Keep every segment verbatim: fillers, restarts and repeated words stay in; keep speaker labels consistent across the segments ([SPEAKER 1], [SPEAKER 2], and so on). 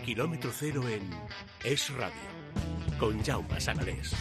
[SPEAKER 1] Kilómetro cero en Es Radio, con Jaume Sagalés.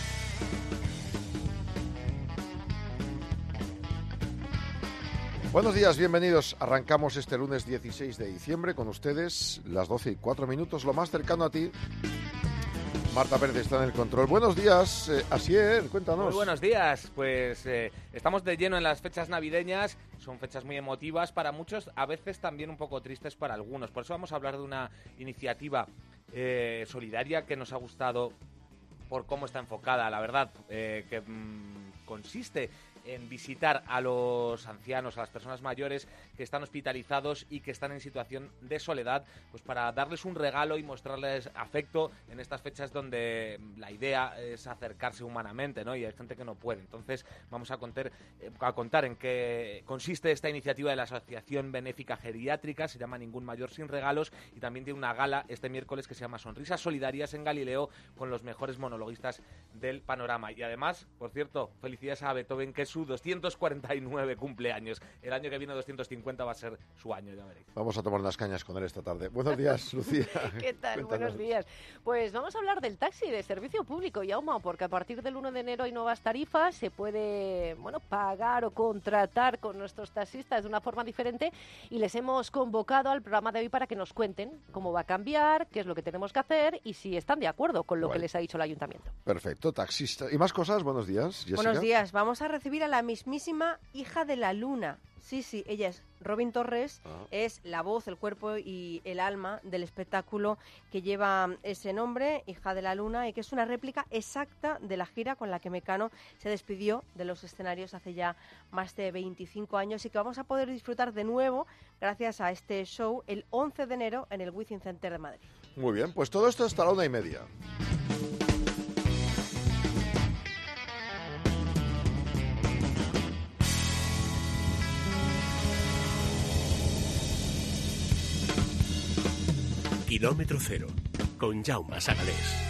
[SPEAKER 2] Buenos días, bienvenidos. Arrancamos este lunes dieciséis de diciembre con ustedes, las doce y cuatro minutos, lo más cercano a ti. Marta Pérez está en el control. Buenos días, eh, Asier, cuéntanos.
[SPEAKER 3] Muy buenos días, pues eh, estamos de lleno en las fechas navideñas, son fechas muy emotivas para muchos, a veces también un poco tristes para algunos. Por eso vamos a hablar de una iniciativa eh, solidaria que nos ha gustado por cómo está enfocada, la verdad, eh, que mmm, consiste en visitar a los ancianos, a las personas mayores que están hospitalizados y que están en situación de soledad, pues para darles un regalo y mostrarles afecto en estas fechas donde la idea es acercarse humanamente, ¿no? Y hay gente que no puede. Entonces vamos a contar, eh, a contar en qué consiste esta iniciativa de la Asociación Benéfica Geriátrica, se llama Ningún Mayor Sin Regalos, y también tiene una gala este miércoles que se llama Sonrisas Solidarias en Galileo con los mejores monologuistas del panorama. Y además, por cierto, felicidades a Beethoven, que es su doscientos cuarenta y nueve cumpleaños. El año que viene doscientos cincuenta va a ser su año, ya veréis.
[SPEAKER 2] Vamos a tomar unas cañas con él esta tarde. Buenos días, Lucía.
[SPEAKER 4] ¿Qué tal?
[SPEAKER 2] Cuéntanos.
[SPEAKER 4] Buenos días. Pues vamos a hablar del taxi de servicio público, Jaume, porque a partir del uno de enero hay nuevas tarifas, se puede, bueno, pagar o contratar con nuestros taxistas de una forma diferente y les hemos convocado al programa de hoy para que nos cuenten cómo va a cambiar, qué es lo que tenemos que hacer y si están de acuerdo con lo bueno. que les ha dicho el ayuntamiento.
[SPEAKER 2] Perfecto, taxista. ¿Y más cosas? Buenos días, Jessica.
[SPEAKER 5] Buenos días. Vamos a recibir a la mismísima hija de la luna. Sí, sí, ella es Robin Torres, ah. es la voz, el cuerpo y el alma del espectáculo que lleva ese nombre, Hija de la Luna, y que es una réplica exacta de la gira con la que Mecano se despidió de los escenarios hace ya más de veinticinco años y que vamos a poder disfrutar de nuevo gracias a este show el once de enero en el Within Center de Madrid.
[SPEAKER 2] Muy bien, pues todo esto hasta la una y media.
[SPEAKER 1] Kilómetro cero, con Jaume Sagalés.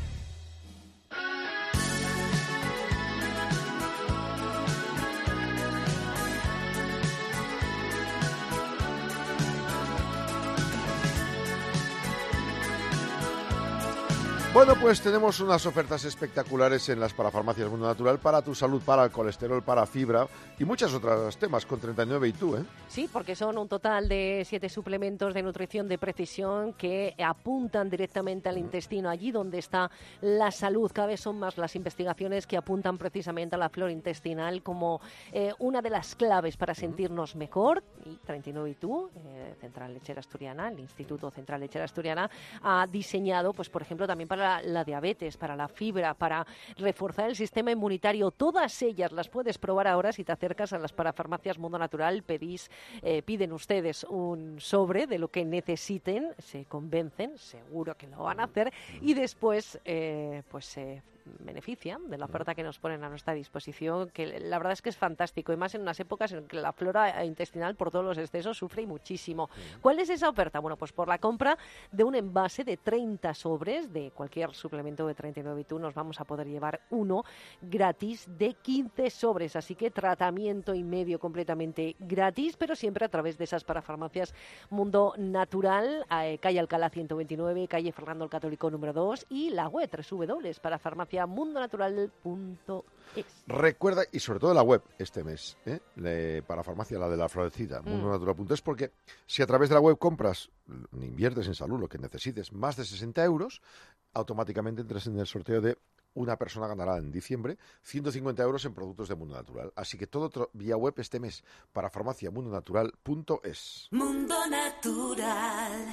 [SPEAKER 2] Bueno, pues tenemos unas ofertas espectaculares en las parafarmacias Mundo Natural para tu salud, para el colesterol, para fibra y muchos otros temas con treinta y nueve y tú, ¿eh?
[SPEAKER 4] Sí, porque son un total de siete suplementos de nutrición de precisión que apuntan directamente al intestino, allí donde está la salud. Cada vez son más las investigaciones que apuntan precisamente a la flora intestinal como eh, una de las claves para sentirnos mejor. Y treinta y nueve y tú, eh, Central Lechera Asturiana, el Instituto Central Lechera Asturiana, ha diseñado, pues por ejemplo, también para la, la diabetes, para la fibra, para reforzar el sistema inmunitario. Todas ellas las puedes probar ahora si te acercas a las parafarmacias Mundo Natural, pedís, eh, piden ustedes un sobre de lo que necesiten, se convencen, seguro que lo van a hacer, y después eh, pues se eh, benefician de la oferta que nos ponen a nuestra disposición, que la verdad es que es fantástico, y más en unas épocas en que la flora intestinal por todos los excesos sufre muchísimo. ¿Cuál es esa oferta? Bueno, pues por la compra de un envase de treinta sobres de cualquier suplemento de treinta y nueve y tú nos vamos a poder llevar uno gratis de quince sobres, así que tratamiento y medio completamente gratis, pero siempre a través de esas parafarmacias Mundo Natural, eh, calle Alcalá ciento veintinueve, calle Fernando el Católico número dos y la web doble u doble u doble u punto farmacia mundo natural punto es.
[SPEAKER 2] Recuerda, y sobre todo la web este mes, ¿eh? Le, para farmacia, la de la florecida, mm. mundo natural punto es, porque si a través de la web compras, inviertes en salud lo que necesites, más de sesenta euros, automáticamente entras en el sorteo de una persona ganará en diciembre ciento cincuenta euros en productos de Mundo Natural. Así que todo tro- vía web este mes para farmacia mundo natural punto es.
[SPEAKER 6] Mundo Natural.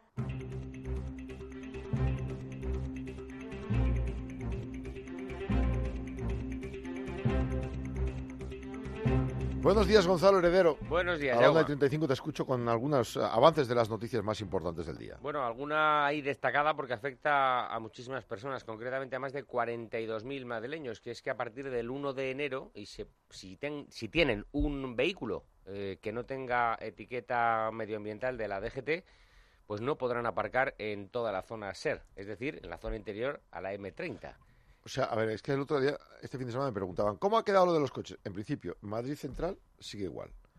[SPEAKER 2] Buenos días, Gonzalo Heredero.
[SPEAKER 3] Buenos días,
[SPEAKER 2] A la una y
[SPEAKER 3] Jaume.
[SPEAKER 2] treinta y cinco te escucho con algunos avances de las noticias más importantes del día.
[SPEAKER 7] Bueno, alguna ahí destacada porque afecta a muchísimas personas, concretamente a más de cuarenta y dos mil madrileños, que es que a partir del uno de enero, y se, si, ten, si tienen un vehículo eh, que no tenga etiqueta medioambiental de la D G T, pues no podrán aparcar en toda la zona SER, es decir, en la zona interior a la eme treinta.
[SPEAKER 2] O sea, a ver, es que el otro día, este fin de semana me preguntaban, ¿cómo ha quedado lo de los coches? En principio, Madrid Central sigue igual.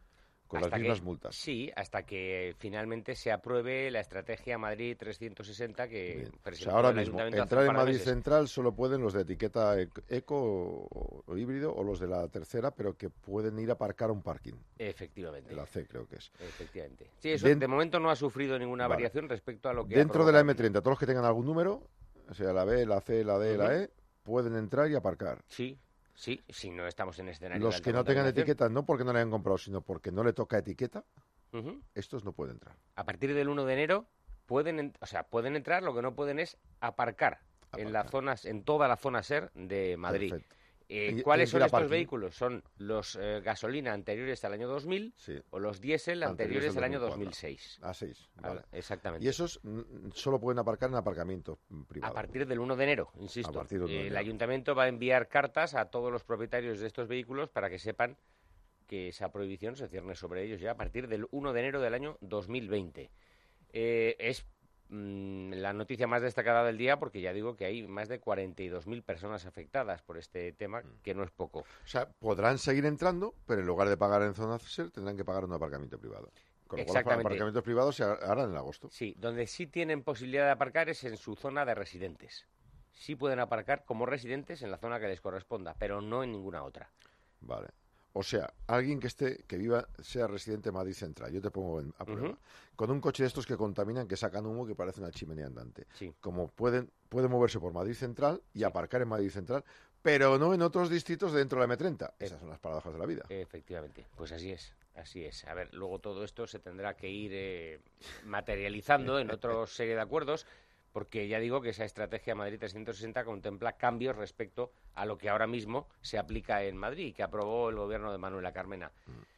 [SPEAKER 2] con
[SPEAKER 7] Hasta
[SPEAKER 2] las mismas
[SPEAKER 7] que-
[SPEAKER 2] multas.
[SPEAKER 7] Sí, hasta que finalmente se apruebe la estrategia Madrid trescientos sesenta que
[SPEAKER 2] Bien. O
[SPEAKER 7] presentó
[SPEAKER 2] sea, ahora
[SPEAKER 7] el
[SPEAKER 2] mismo,
[SPEAKER 7] Ayuntamiento hace
[SPEAKER 2] entrar
[SPEAKER 7] un
[SPEAKER 2] en
[SPEAKER 7] par de
[SPEAKER 2] Madrid
[SPEAKER 7] meses.
[SPEAKER 2] Central solo pueden los de etiqueta ec- eco o, o híbrido o los de la tercera, pero que pueden ir a aparcar a un parking.
[SPEAKER 7] Efectivamente.
[SPEAKER 2] De la C, creo que es.
[SPEAKER 7] Efectivamente. Sí, eso
[SPEAKER 2] Den-
[SPEAKER 7] de momento no ha sufrido ninguna
[SPEAKER 2] Vale.
[SPEAKER 7] variación respecto a lo que
[SPEAKER 2] Dentro
[SPEAKER 7] aprobó
[SPEAKER 2] de la
[SPEAKER 7] Madrid.
[SPEAKER 2] eme treinta, todos los que tengan algún número, o sea, la B, la C, la D,
[SPEAKER 7] Ujú.
[SPEAKER 2] la E, pueden entrar y aparcar.
[SPEAKER 7] Sí, sí, si no estamos en escenario
[SPEAKER 2] Los
[SPEAKER 7] de alta
[SPEAKER 2] que no tengan
[SPEAKER 7] contaminación.
[SPEAKER 2] etiqueta, no porque no la hayan comprado, sino porque no le toca etiqueta,
[SPEAKER 7] Ujú.
[SPEAKER 2] estos no pueden entrar.
[SPEAKER 7] A partir del uno de enero pueden, en- o sea, pueden entrar, lo que no pueden es aparcar, en las
[SPEAKER 2] Aparcar.
[SPEAKER 7] zonas, en toda la zona SER de Madrid.
[SPEAKER 2] Perfecto.
[SPEAKER 7] Eh,
[SPEAKER 2] Y-
[SPEAKER 7] ¿Cuáles
[SPEAKER 2] tienen que
[SPEAKER 7] son
[SPEAKER 2] ir a
[SPEAKER 7] estos
[SPEAKER 2] parking.
[SPEAKER 7] vehículos? Son los eh, gasolina anteriores al año dos mil
[SPEAKER 2] Sí,
[SPEAKER 7] o los diésel
[SPEAKER 2] Anteriores
[SPEAKER 7] anteriores
[SPEAKER 2] al
[SPEAKER 7] al año
[SPEAKER 2] dos mil cuatro.
[SPEAKER 7] dos mil seis.
[SPEAKER 2] a seis. Vale.
[SPEAKER 7] Ah, Exactamente.
[SPEAKER 2] Y esos mm, solo pueden aparcar en aparcamientos mm,
[SPEAKER 7] A
[SPEAKER 2] privados.
[SPEAKER 7] partir del uno de enero, insisto.
[SPEAKER 2] A partir del uno de
[SPEAKER 7] Eh, el
[SPEAKER 2] enero.
[SPEAKER 7] ayuntamiento va a enviar cartas a todos los propietarios de estos vehículos para que sepan que esa prohibición se cierne sobre ellos ya a partir del uno de enero del año dos mil veinte. Eh, es mm, la noticia más destacada del día porque ya digo que hay más de cuarenta y dos mil personas afectadas por este tema,
[SPEAKER 2] Mm.
[SPEAKER 7] que no es poco.
[SPEAKER 2] O sea, podrán seguir entrando, pero en lugar de pagar en zona SER, tendrán que pagar en un aparcamiento privado. Con lo cual, los
[SPEAKER 7] Exactamente.
[SPEAKER 2] aparcamientos privados se harán en agosto.
[SPEAKER 7] Sí, donde sí tienen posibilidad de aparcar es en su zona de residentes. Sí pueden aparcar como residentes en la zona que les corresponda, pero no en ninguna otra.
[SPEAKER 2] Vale. O sea, alguien que esté, que viva, sea residente de Madrid Central, yo te pongo en- a prueba,
[SPEAKER 7] Ujú.
[SPEAKER 2] con un coche de estos que contaminan, que sacan humo, que parece una chimenea andante.
[SPEAKER 7] Sí.
[SPEAKER 2] Como pueden, pueden moverse por Madrid Central y aparcar en Madrid Central, pero no en otros distritos dentro de la eme treinta. Esas son las paradojas de la vida.
[SPEAKER 7] Efectivamente, pues así es, así es. A ver, luego todo esto se tendrá que ir eh, materializando en otra serie de acuerdos, porque ya digo que esa estrategia Madrid trescientos sesenta contempla cambios respecto a lo que ahora mismo se aplica en Madrid, que aprobó el gobierno de Manuela Carmena.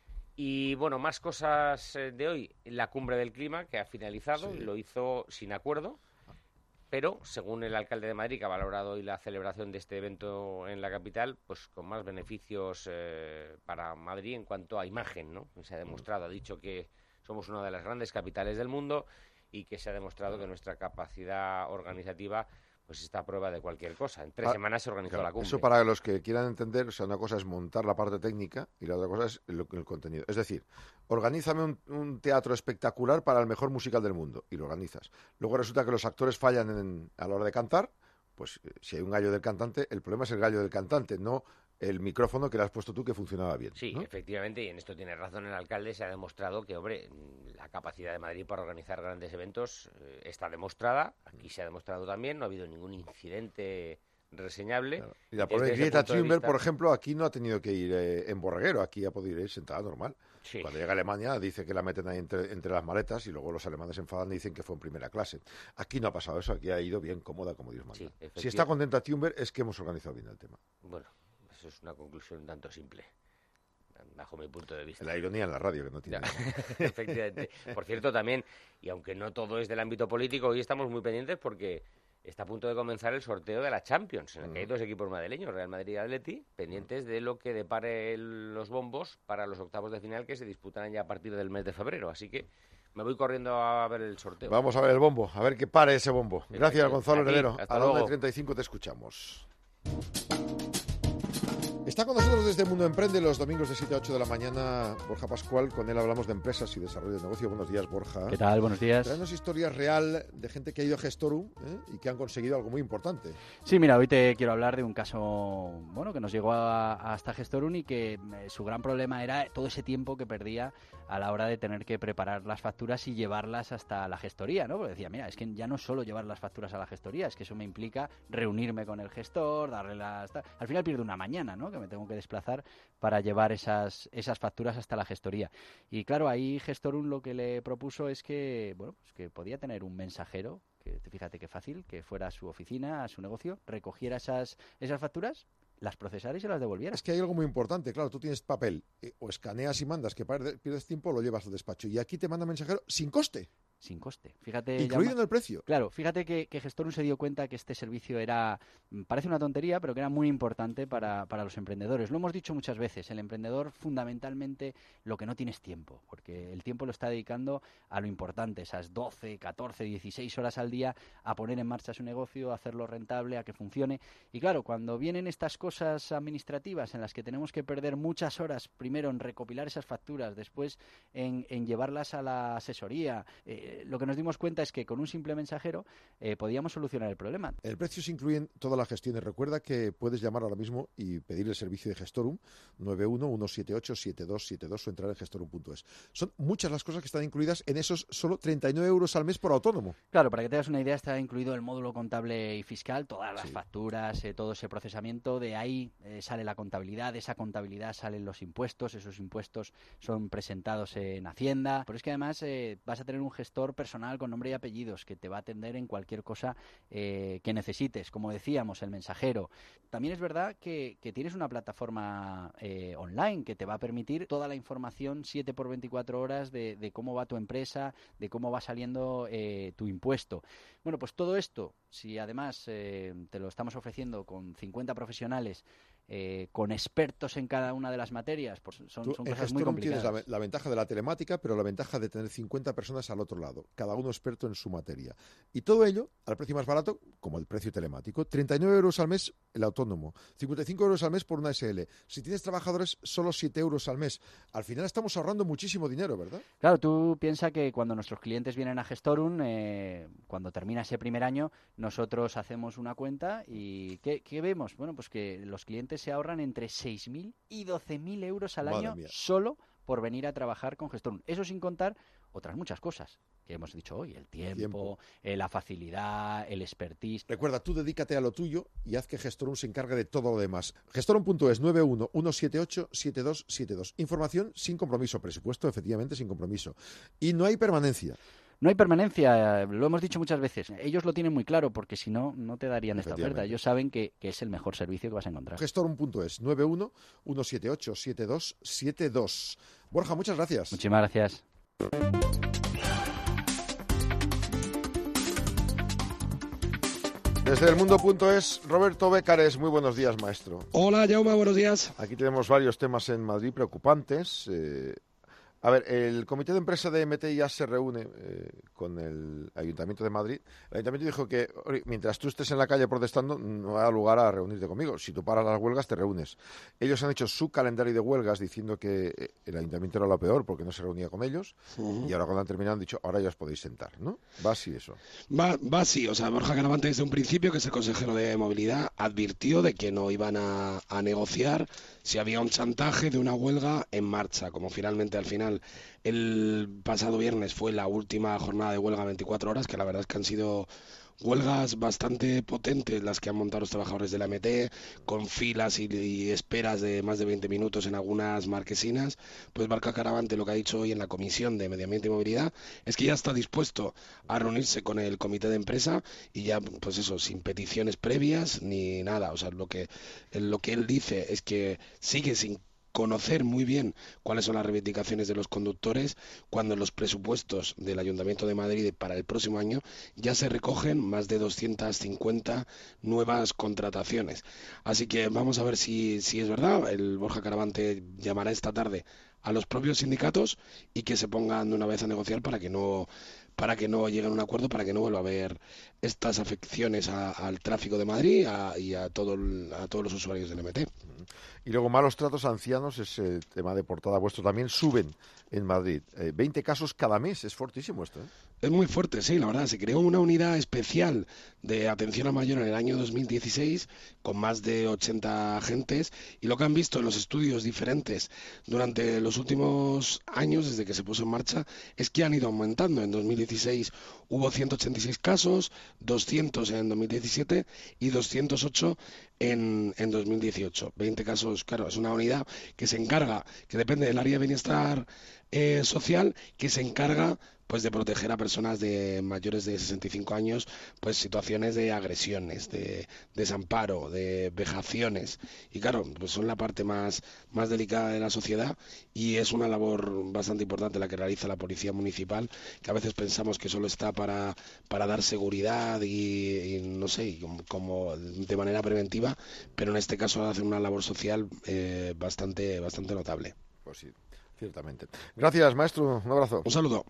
[SPEAKER 7] Y bueno, más cosas eh, de hoy. La cumbre del clima, que ha finalizado,
[SPEAKER 2] Sí.
[SPEAKER 7] lo hizo sin acuerdo, pero según el alcalde de Madrid, que ha valorado hoy la celebración de este evento en la capital, pues con más beneficios eh, para Madrid en cuanto a imagen, ¿no? Se ha demostrado, ha dicho que somos una de las grandes capitales del mundo y que se ha demostrado que nuestra capacidad organizativa pues está a prueba de cualquier cosa. En tres
[SPEAKER 2] Ah,
[SPEAKER 7] semanas se organizó
[SPEAKER 2] Claro,
[SPEAKER 7] la cumbre.
[SPEAKER 2] eso para los que quieran entender, o sea, una cosa es montar la parte técnica y la otra cosa es el, el contenido. Es decir, organízame un, un teatro espectacular para el mejor musical del mundo y lo organizas. Luego resulta que los actores fallan en- a la hora de cantar, pues eh, si hay un gallo del cantante, el problema es el gallo del cantante, no el micrófono que le has puesto tú que funcionaba bien.
[SPEAKER 7] Sí,
[SPEAKER 2] ¿no?
[SPEAKER 7] efectivamente, y en esto tiene razón el alcalde, se ha demostrado que, hombre, la capacidad de Madrid para organizar grandes eventos eh, está demostrada, aquí se ha demostrado también, no ha habido ningún incidente reseñable.
[SPEAKER 2] Claro. Y la
[SPEAKER 7] Desde
[SPEAKER 2] pobre
[SPEAKER 7] ese
[SPEAKER 2] Greta
[SPEAKER 7] punto de
[SPEAKER 2] Thunberg,
[SPEAKER 7] vista-
[SPEAKER 2] por ejemplo, aquí no ha tenido que ir eh, en borreguero, aquí ha podido ir sentada normal.
[SPEAKER 7] Sí.
[SPEAKER 2] Cuando llega a Alemania dice que la meten ahí entre, entre las maletas y luego los alemanes se enfadan y dicen que fue en primera clase. Aquí no ha pasado eso, aquí ha ido bien cómoda como Dios manda.
[SPEAKER 7] Sí,
[SPEAKER 2] Si
[SPEAKER 7] efectivamente.
[SPEAKER 2] está contenta Thunberg es que hemos organizado bien el tema.
[SPEAKER 7] Bueno, eso es una conclusión un tanto simple, bajo mi punto de vista.
[SPEAKER 2] La ironía en la radio que no tiene.
[SPEAKER 7] Ya, efectivamente. Por cierto, también, y aunque no todo es del ámbito político, hoy estamos muy pendientes porque está a punto de comenzar el sorteo de la Champions, en el que hay
[SPEAKER 2] Mm.
[SPEAKER 7] dos equipos madrileños, Real Madrid y Atleti, pendientes de lo que depare el- los bombos para los octavos de final que se disputarán ya a partir del mes de febrero. Así que me voy corriendo a ver el sorteo.
[SPEAKER 2] Vamos a ver el bombo, a ver qué pare ese bombo. Gracias,
[SPEAKER 7] Perfecto.
[SPEAKER 2] Gonzalo
[SPEAKER 7] A ti,
[SPEAKER 2] Heredero.
[SPEAKER 7] hasta
[SPEAKER 2] A la una y
[SPEAKER 7] luego.
[SPEAKER 2] treinta y cinco te escuchamos. Está con nosotros desde Mundo Emprende los domingos de siete a ocho de la mañana Borja Pascual. Con él hablamos de empresas y desarrollo de negocio. Buenos días, Borja.
[SPEAKER 8] ¿Qué tal? Buenos días.
[SPEAKER 2] Traemos historias real de gente que ha ido a Gestorum ¿eh? y que han conseguido algo muy importante.
[SPEAKER 8] Sí, mira, hoy te quiero hablar de un caso bueno que nos llegó a- hasta Gestorum y que eh, su gran problema era todo ese tiempo que perdía a la hora de tener que preparar las facturas y llevarlas hasta la gestoría, ¿no? Porque decía, mira, es que ya no solo llevar las facturas a la gestoría, es que eso me implica reunirme con el gestor, darle las... ta- Al final pierdo una mañana, ¿no? Que me tengo que desplazar para llevar esas, esas facturas hasta la gestoría. Y claro, ahí Gestorum lo que le propuso es que, bueno, pues que podía tener un mensajero, que fíjate qué fácil, que fuera a su oficina, a su negocio, recogiera esas, esas facturas, las procesara y se las devolviera.
[SPEAKER 2] Es que hay algo muy importante, claro, tú tienes papel, eh, o escaneas y mandas, que pierde- pierdes tiempo, lo llevas al despacho. Y aquí te manda mensajero sin coste.
[SPEAKER 8] sin coste. Fíjate,
[SPEAKER 2] incluido
[SPEAKER 8] Jaume,
[SPEAKER 2] en el precio.
[SPEAKER 8] Claro, fíjate que, que Gestorum se dio cuenta que este servicio era, parece una tontería, pero que era muy importante para, para los emprendedores. Lo hemos dicho muchas veces, el emprendedor fundamentalmente lo que no tiene es tiempo, porque el tiempo lo está dedicando a lo importante, esas doce, catorce, dieciséis horas al día a poner en marcha su negocio, a hacerlo rentable, a que funcione. Y claro, cuando vienen estas cosas administrativas en las que tenemos que perder muchas horas, primero en recopilar esas facturas, después en, en llevarlas a la asesoría, eh, lo que nos dimos cuenta es que con un simple mensajero eh, podíamos solucionar el problema.
[SPEAKER 2] El precio se incluye en todas las gestiones. Recuerda que puedes llamar ahora mismo y pedir el servicio de Gestorum nueve uno uno siete ocho siete dos siete dos o entrar en gestorum punto es. Son muchas las cosas que están incluidas en esos solo treinta y nueve euros al mes por autónomo.
[SPEAKER 8] Claro, para que te hagas una idea, está incluido el módulo contable y fiscal, todas las
[SPEAKER 2] Sí.
[SPEAKER 8] facturas, eh, todo ese procesamiento. De ahí eh, sale la contabilidad, de esa contabilidad salen los impuestos, esos impuestos son presentados en Hacienda. Pero es que además eh, vas a tener un gestor personal con nombre y apellidos que te va a atender en cualquier cosa eh, que necesites. Como decíamos, el mensajero. También es verdad que, que tienes una plataforma eh, online que te va a permitir toda la información siete por veinticuatro horas de, de cómo va tu empresa, de cómo va saliendo eh, tu impuesto. Bueno, pues todo esto, si además eh, te lo estamos ofreciendo con cincuenta profesionales, Eh, con expertos en cada una de las materias, pues son,
[SPEAKER 2] Tú
[SPEAKER 8] son
[SPEAKER 2] en
[SPEAKER 8] cosas muy
[SPEAKER 2] Gestorum tienes
[SPEAKER 8] complicadas.
[SPEAKER 2] la, la ventaja de la telemática, pero la ventaja de tener cincuenta personas al otro lado, cada uno experto en su materia. Y todo ello al precio más barato, como el precio telemático. treinta y nueve euros al mes el autónomo, cincuenta y cinco euros al mes por una S L. Si tienes trabajadores, solo siete euros al mes. Al final estamos ahorrando muchísimo dinero, ¿verdad?
[SPEAKER 8] Claro, tú piensas que cuando nuestros clientes vienen a Gestorum, eh, cuando termina ese primer año, nosotros hacemos una cuenta y ¿qué, qué vemos? Bueno, pues que los clientes se ahorran entre seis mil y doce mil euros al
[SPEAKER 2] Madre
[SPEAKER 8] año
[SPEAKER 2] mía.
[SPEAKER 8] solo por venir a trabajar con Gestorum. Eso sin contar otras muchas cosas que hemos dicho hoy, el tiempo,
[SPEAKER 2] Tiempo.
[SPEAKER 8] eh, la facilidad, el expertise.
[SPEAKER 2] Recuerda, tú dedícate a lo tuyo y haz que Gestorum se encargue de todo lo demás. Gestorum punto es nueve uno uno siete ocho siete dos siete dos. Información sin compromiso, presupuesto efectivamente sin compromiso. Y no hay permanencia.
[SPEAKER 8] No hay permanencia, lo hemos dicho muchas veces. Ellos lo tienen muy claro porque si no, no te darían esta oferta.
[SPEAKER 2] Efectivamente.
[SPEAKER 8] Ellos saben que, que es el mejor servicio que vas a encontrar.
[SPEAKER 2] Gestorum punto es nueve uno uno siete ocho siete dos siete dos. Borja, muchas gracias.
[SPEAKER 8] Muchísimas gracias.
[SPEAKER 2] Desde el mundo.es, Roberto Bécares, muy buenos días, maestro.
[SPEAKER 9] Hola, Jaume, buenos días.
[SPEAKER 2] Aquí tenemos varios temas en Madrid preocupantes. Eh, a ver, el comité de empresa de M T ya se reúne eh, con el Ayuntamiento de Madrid. El Ayuntamiento dijo que oye, mientras tú estés en la calle protestando, no da lugar a reunirte conmigo. Si tú paras las huelgas, te reúnes. Ellos han hecho su calendario de huelgas diciendo que el Ayuntamiento era lo peor porque no se reunía con ellos. Uh-huh. Y ahora cuando han terminado han dicho, ahora ya os podéis sentar, ¿no? Va así eso.
[SPEAKER 9] Va, va así. O sea, Borja Caravante desde un principio, que es el consejero de Movilidad, advirtió de que no iban a, a negociar si había un chantaje de una huelga en marcha, como finalmente al final el pasado viernes fue la última jornada de huelga veinticuatro horas, que la verdad es que han sido huelgas bastante potentes las que han montado los trabajadores de la M T, con filas y, y esperas de más de veinte minutos en algunas marquesinas. Pues Borja Caravante lo que ha dicho hoy en la Comisión de Medio Ambiente y Movilidad es que ya está dispuesto a reunirse con el comité de empresa y ya, pues eso, sin peticiones previas ni nada. O sea, lo que, lo que él dice es que sigue sin conocer muy bien cuáles son las reivindicaciones de los conductores cuando en los presupuestos del Ayuntamiento de Madrid para el próximo año ya se recogen más de doscientas cincuenta nuevas contrataciones. Así que vamos a ver si, si es verdad. El Borja Caravante llamará esta tarde a los propios sindicatos y que se pongan de una vez a negociar para que no para que no lleguen a un acuerdo, para que no vuelva a haber estas afecciones a, al tráfico de Madrid a, y a, todo el, a todos los usuarios del M T.
[SPEAKER 2] Y luego malos tratos a ancianos, ese tema de portada vuestro también, suben en Madrid. Eh, veinte casos cada mes, es fortísimo esto, ¿eh?
[SPEAKER 9] Es muy fuerte, sí, la verdad. Se creó una unidad especial de atención al mayor en el año dos mil dieciséis con más de ochenta agentes y lo que han visto en los estudios diferentes durante los últimos años, desde que se puso en marcha, es que han ido aumentando. En dos mil dieciséis hubo ciento ochenta y seis casos, doscientos en dos mil diecisiete y doscientos ocho en, en dos mil dieciocho. veinte casos, claro, es una unidad que se encarga, que depende del área de bienestar eh, social, que se encarga pues de proteger a personas de mayores de sesenta y cinco años, pues situaciones de agresiones, de desamparo, de vejaciones. Y claro, pues son la parte más, más delicada de la sociedad y es una labor bastante importante la que realiza la Policía Municipal, que a veces pensamos que solo está para, para dar seguridad y, y no sé, y como, como de manera preventiva, pero en este caso hacen una labor social eh, bastante, bastante notable.
[SPEAKER 2] Pues sí, ciertamente. Gracias, maestro. Un abrazo.
[SPEAKER 9] Un saludo.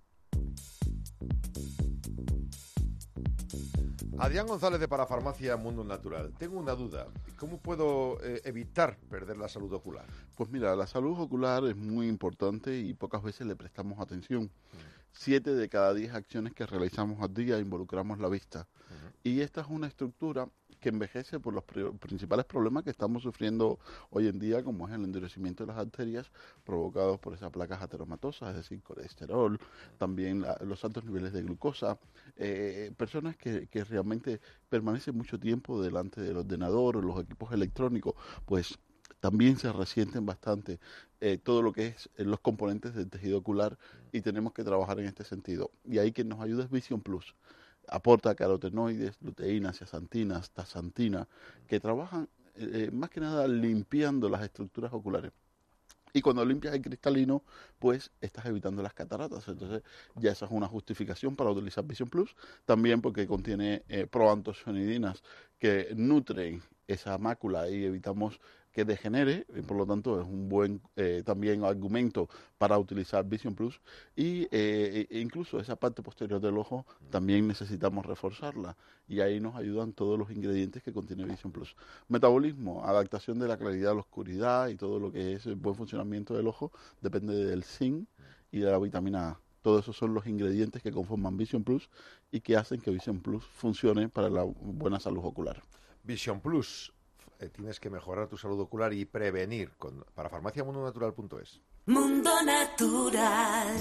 [SPEAKER 2] Adrián González de Parafarmacia Mundo Natural. Tengo una duda. ¿Cómo puedo eh, evitar perder la salud ocular?
[SPEAKER 10] Pues mira, la salud ocular es muy importante y pocas veces le prestamos atención. Siete de cada diez acciones que realizamos al día involucramos la vista. Uh-huh. Y esta es una estructura que envejece por los pri- principales problemas que estamos sufriendo hoy en día, como es el endurecimiento de las arterias provocados por esas placas ateromatosas, es decir, colesterol, también la, los altos niveles de glucosa, eh, personas que, que realmente permanecen mucho tiempo delante del ordenador o los equipos electrónicos, pues también se resienten bastante eh, todo lo que es eh, los componentes del tejido ocular y tenemos que trabajar en este sentido. Y ahí quien nos ayuda es Vision Plus. Aporta carotenoides, luteínas, zeaxantinas, taxantina, que trabajan eh, más que nada limpiando las estructuras oculares. Y cuando limpias el cristalino, pues estás evitando las cataratas. Entonces ya esa es una justificación para utilizar Vision Plus. También porque contiene eh, proantocianidinas que nutren esa mácula y evitamos que degenere, y por lo tanto es un buen eh, también argumento para utilizar Vision Plus. Y eh, incluso esa parte posterior del ojo también necesitamos reforzarla. Y ahí nos ayudan todos los ingredientes que contiene Vision Plus. Metabolismo, adaptación de la claridad a la oscuridad y todo lo que es el buen funcionamiento del ojo depende del zinc y de la vitamina A. Todos esos son los ingredientes que conforman Vision Plus y que hacen que Vision Plus funcione para la buena salud ocular.
[SPEAKER 2] Vision Plus. Eh, tienes que mejorar tu salud ocular y prevenir con, para farmacia mundo natural punto es.
[SPEAKER 6] Mundo Natural.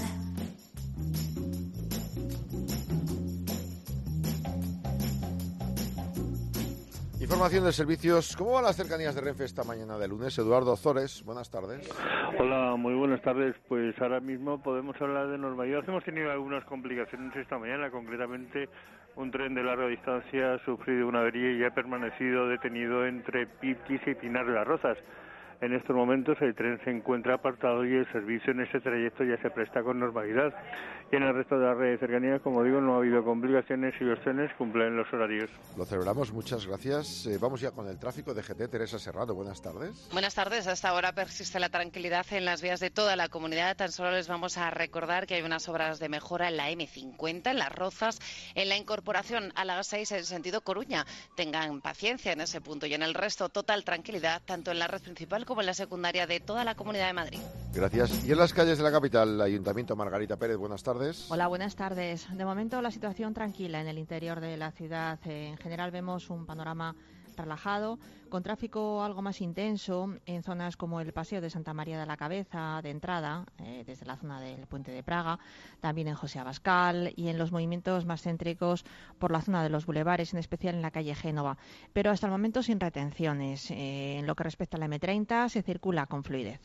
[SPEAKER 2] Información de servicios. ¿Cómo van las cercanías de Renfe esta mañana de lunes? Eduardo Zores, buenas tardes.
[SPEAKER 11] Hola, muy buenas tardes. Pues ahora mismo podemos hablar de normalidad. Hemos tenido algunas complicaciones esta mañana, concretamente un tren de larga distancia ha sufrido una avería y ha permanecido detenido entre Pipquis y Pinar de las Rozas. En estos momentos el tren se encuentra apartado y el servicio en ese trayecto ya se presta con normalidad. Y en el resto de las redes de cercanías, como digo, no ha habido complicaciones y los trenes cumplen los horarios.
[SPEAKER 2] Lo celebramos, muchas gracias. Eh, vamos ya con el tráfico de G T. Teresa Serrano, buenas tardes.
[SPEAKER 12] Buenas tardes. Hasta ahora persiste la tranquilidad en las vías de toda la comunidad. Tan solo les vamos a recordar que hay unas obras de mejora en la eme cincuenta, en Las Rozas, en la incorporación a la A seis en sentido Coruña. Tengan paciencia en ese punto y en el resto total tranquilidad, tanto en la red principal como en la secundaria de toda la Comunidad de Madrid.
[SPEAKER 2] Gracias. Y en las calles de la capital, el Ayuntamiento, Margarita Pérez, buenas tardes.
[SPEAKER 13] Hola, buenas tardes. De momento la situación tranquila en el interior de la ciudad. En general vemos un panorama relajado, con tráfico algo más intenso en zonas como el Paseo de Santa María de la Cabeza, de entrada, eh, desde la zona del Puente de Praga, también en José Abascal y en los movimientos más céntricos por la zona de los bulevares, en especial en la calle Génova. Pero hasta el momento sin retenciones. Eh, en lo que respecta a la eme treinta, se circula con fluidez.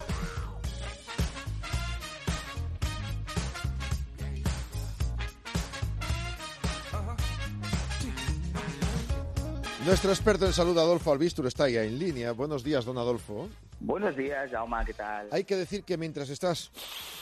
[SPEAKER 2] Nuestro experto en salud, Adolfo Albistur, está ya en línea. Buenos días, don Adolfo.
[SPEAKER 14] Buenos días, Jaume, ¿qué tal?
[SPEAKER 2] Hay que decir que mientras estás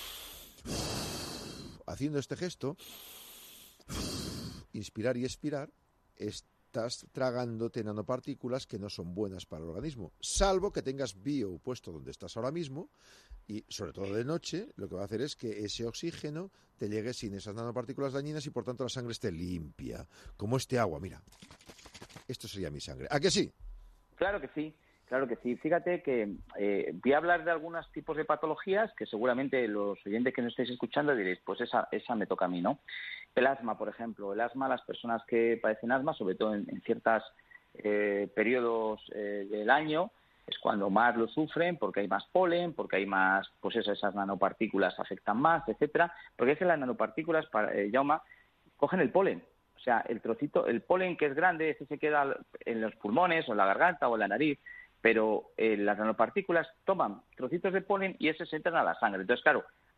[SPEAKER 2] haciendo este gesto, inspirar y expirar, estás tragándote nanopartículas que no son buenas para el organismo, salvo que tengas bio puesto donde estás ahora mismo y, sobre todo de noche, lo que va a hacer es que ese oxígeno te llegue sin esas nanopartículas dañinas y, por tanto, la sangre esté limpia, como este agua, mira. Esto sería mi sangre. ¿A que sí?
[SPEAKER 14] Claro que sí, claro que sí. Fíjate que eh, voy a hablar de algunos tipos de patologías que seguramente los oyentes que nos estáis escuchando diréis, pues esa, esa me toca a mí, ¿no? El asma, por ejemplo. El asma, las personas que padecen asma, sobre todo en, en ciertos eh, periodos eh, del año, es cuando más lo sufren, porque hay más polen, porque hay más, pues eso, esas nanopartículas afectan más, etcétera. Porque es que las nanopartículas, para, eh, Jaume, cogen el polen. O sea, el trocito, el polen que es grande, ese se queda en los pulmones o en la garganta o en la nariz, pero eh, las nanopartículas toman trocitos de polen y ese se entran a la sangre. Entonces, claro,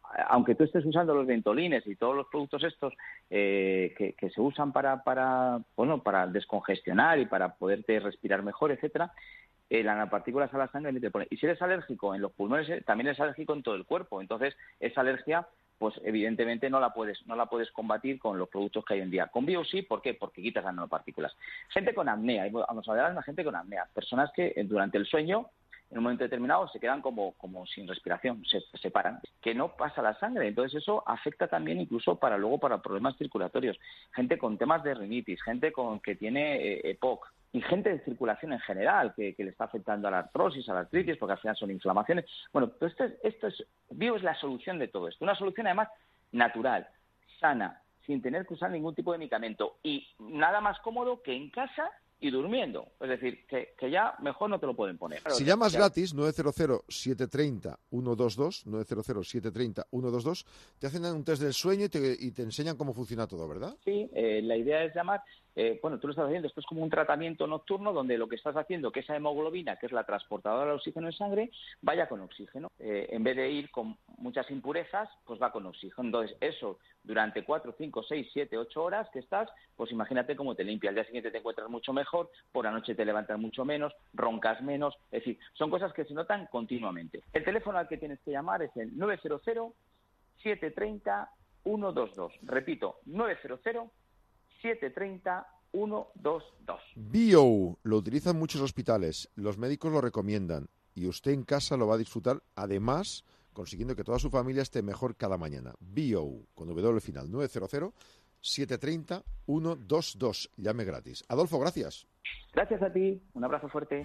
[SPEAKER 14] aunque tú estés usando los Ventolines y todos los productos estos eh, que, que se usan para, para, bueno, para descongestionar y para poderte respirar mejor, etcétera, eh, las nanopartículas a la sangre te pone. Y si eres alérgico en los pulmones, eh, también eres alérgico en todo el cuerpo. Entonces, esa alergia, pues evidentemente no la puedes no la puedes combatir con los productos que hay hoy en día. Con Bio sí, ¿por qué? Porque quitas las nanopartículas. Gente con apnea, vamos a hablar de la gente con apnea, personas que eh, durante el sueño, en un momento determinado, se quedan como, como sin respiración, se, se separan, que no pasa la sangre. Entonces eso afecta también incluso para luego para problemas circulatorios. Gente con temas de rinitis, gente con que tiene eh, E P O C, y gente de circulación en general, que, que le está afectando a la artrosis, a la artritis, porque al final son inflamaciones. Bueno, pues esto es, esto es, Bio es la solución de todo esto. Una solución además natural, sana, sin tener que usar ningún tipo de medicamento y nada más cómodo que en casa y durmiendo. Es decir, que, que ya mejor no te lo pueden poner.
[SPEAKER 2] Si llamas gratis, nueve cero cero, siete tres cero, uno dos dos, nueve cero cero, siete tres cero, uno dos dos, te hacen un test del sueño y te, y te enseñan cómo funciona todo, ¿verdad?
[SPEAKER 14] Sí, eh, la idea es llamar, eh, bueno, tú lo estás haciendo, esto es como un tratamiento nocturno donde lo que estás haciendo, que esa hemoglobina, que es la transportadora del oxígeno en sangre, vaya con oxígeno. Eh, en vez de ir con muchas impurezas, pues va con oxígeno. Entonces, eso, durante cuatro, cinco, seis, siete, ocho horas que estás, pues imagínate cómo te limpia. Al día siguiente te encuentras mucho mejor, por la noche te levantas mucho menos, roncas menos, es decir, son cosas que se notan continuamente. El teléfono al que tienes que llamar es el nueve cero cero, siete tres cero, uno dos dos. Repito, nueve cero cero, siete tres cero, uno dos dos.
[SPEAKER 2] Bio lo utilizan muchos hospitales, los médicos lo recomiendan y usted en casa lo va a disfrutar, además consiguiendo que toda su familia esté mejor cada mañana. Bio, con W al final, nueve cero cero, siete tres cero, uno dos dos. Llame gratis. Adolfo, gracias.
[SPEAKER 14] Gracias a ti. Un abrazo fuerte.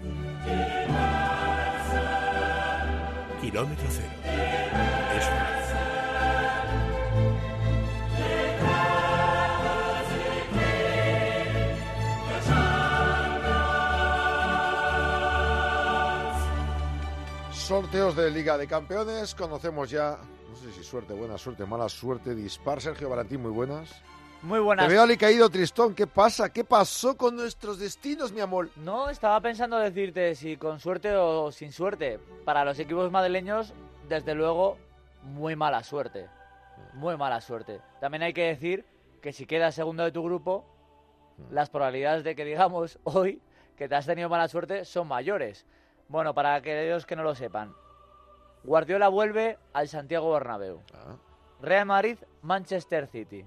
[SPEAKER 1] Kilómetro cero. Es radio.
[SPEAKER 2] Sorteos de Liga de Campeones, conocemos ya, no sé si suerte, buena suerte, mala suerte, dispar. Sergio Valentín, muy buenas.
[SPEAKER 15] Muy buenas.
[SPEAKER 2] Te veo alicaído, tristón, ¿qué pasa? ¿Qué pasó con nuestros destinos, mi amor?
[SPEAKER 15] No, estaba pensando decirte si con suerte o sin suerte. Para los equipos madrileños, desde luego, muy mala suerte. Muy mala suerte. También hay que decir que si quedas segundo de tu grupo, las probabilidades de que digamos hoy que te has tenido mala suerte son mayores. Bueno, para aquellos que no lo sepan, Guardiola vuelve al Santiago Bernabéu.
[SPEAKER 2] Ah.
[SPEAKER 15] Real Madrid, Manchester City.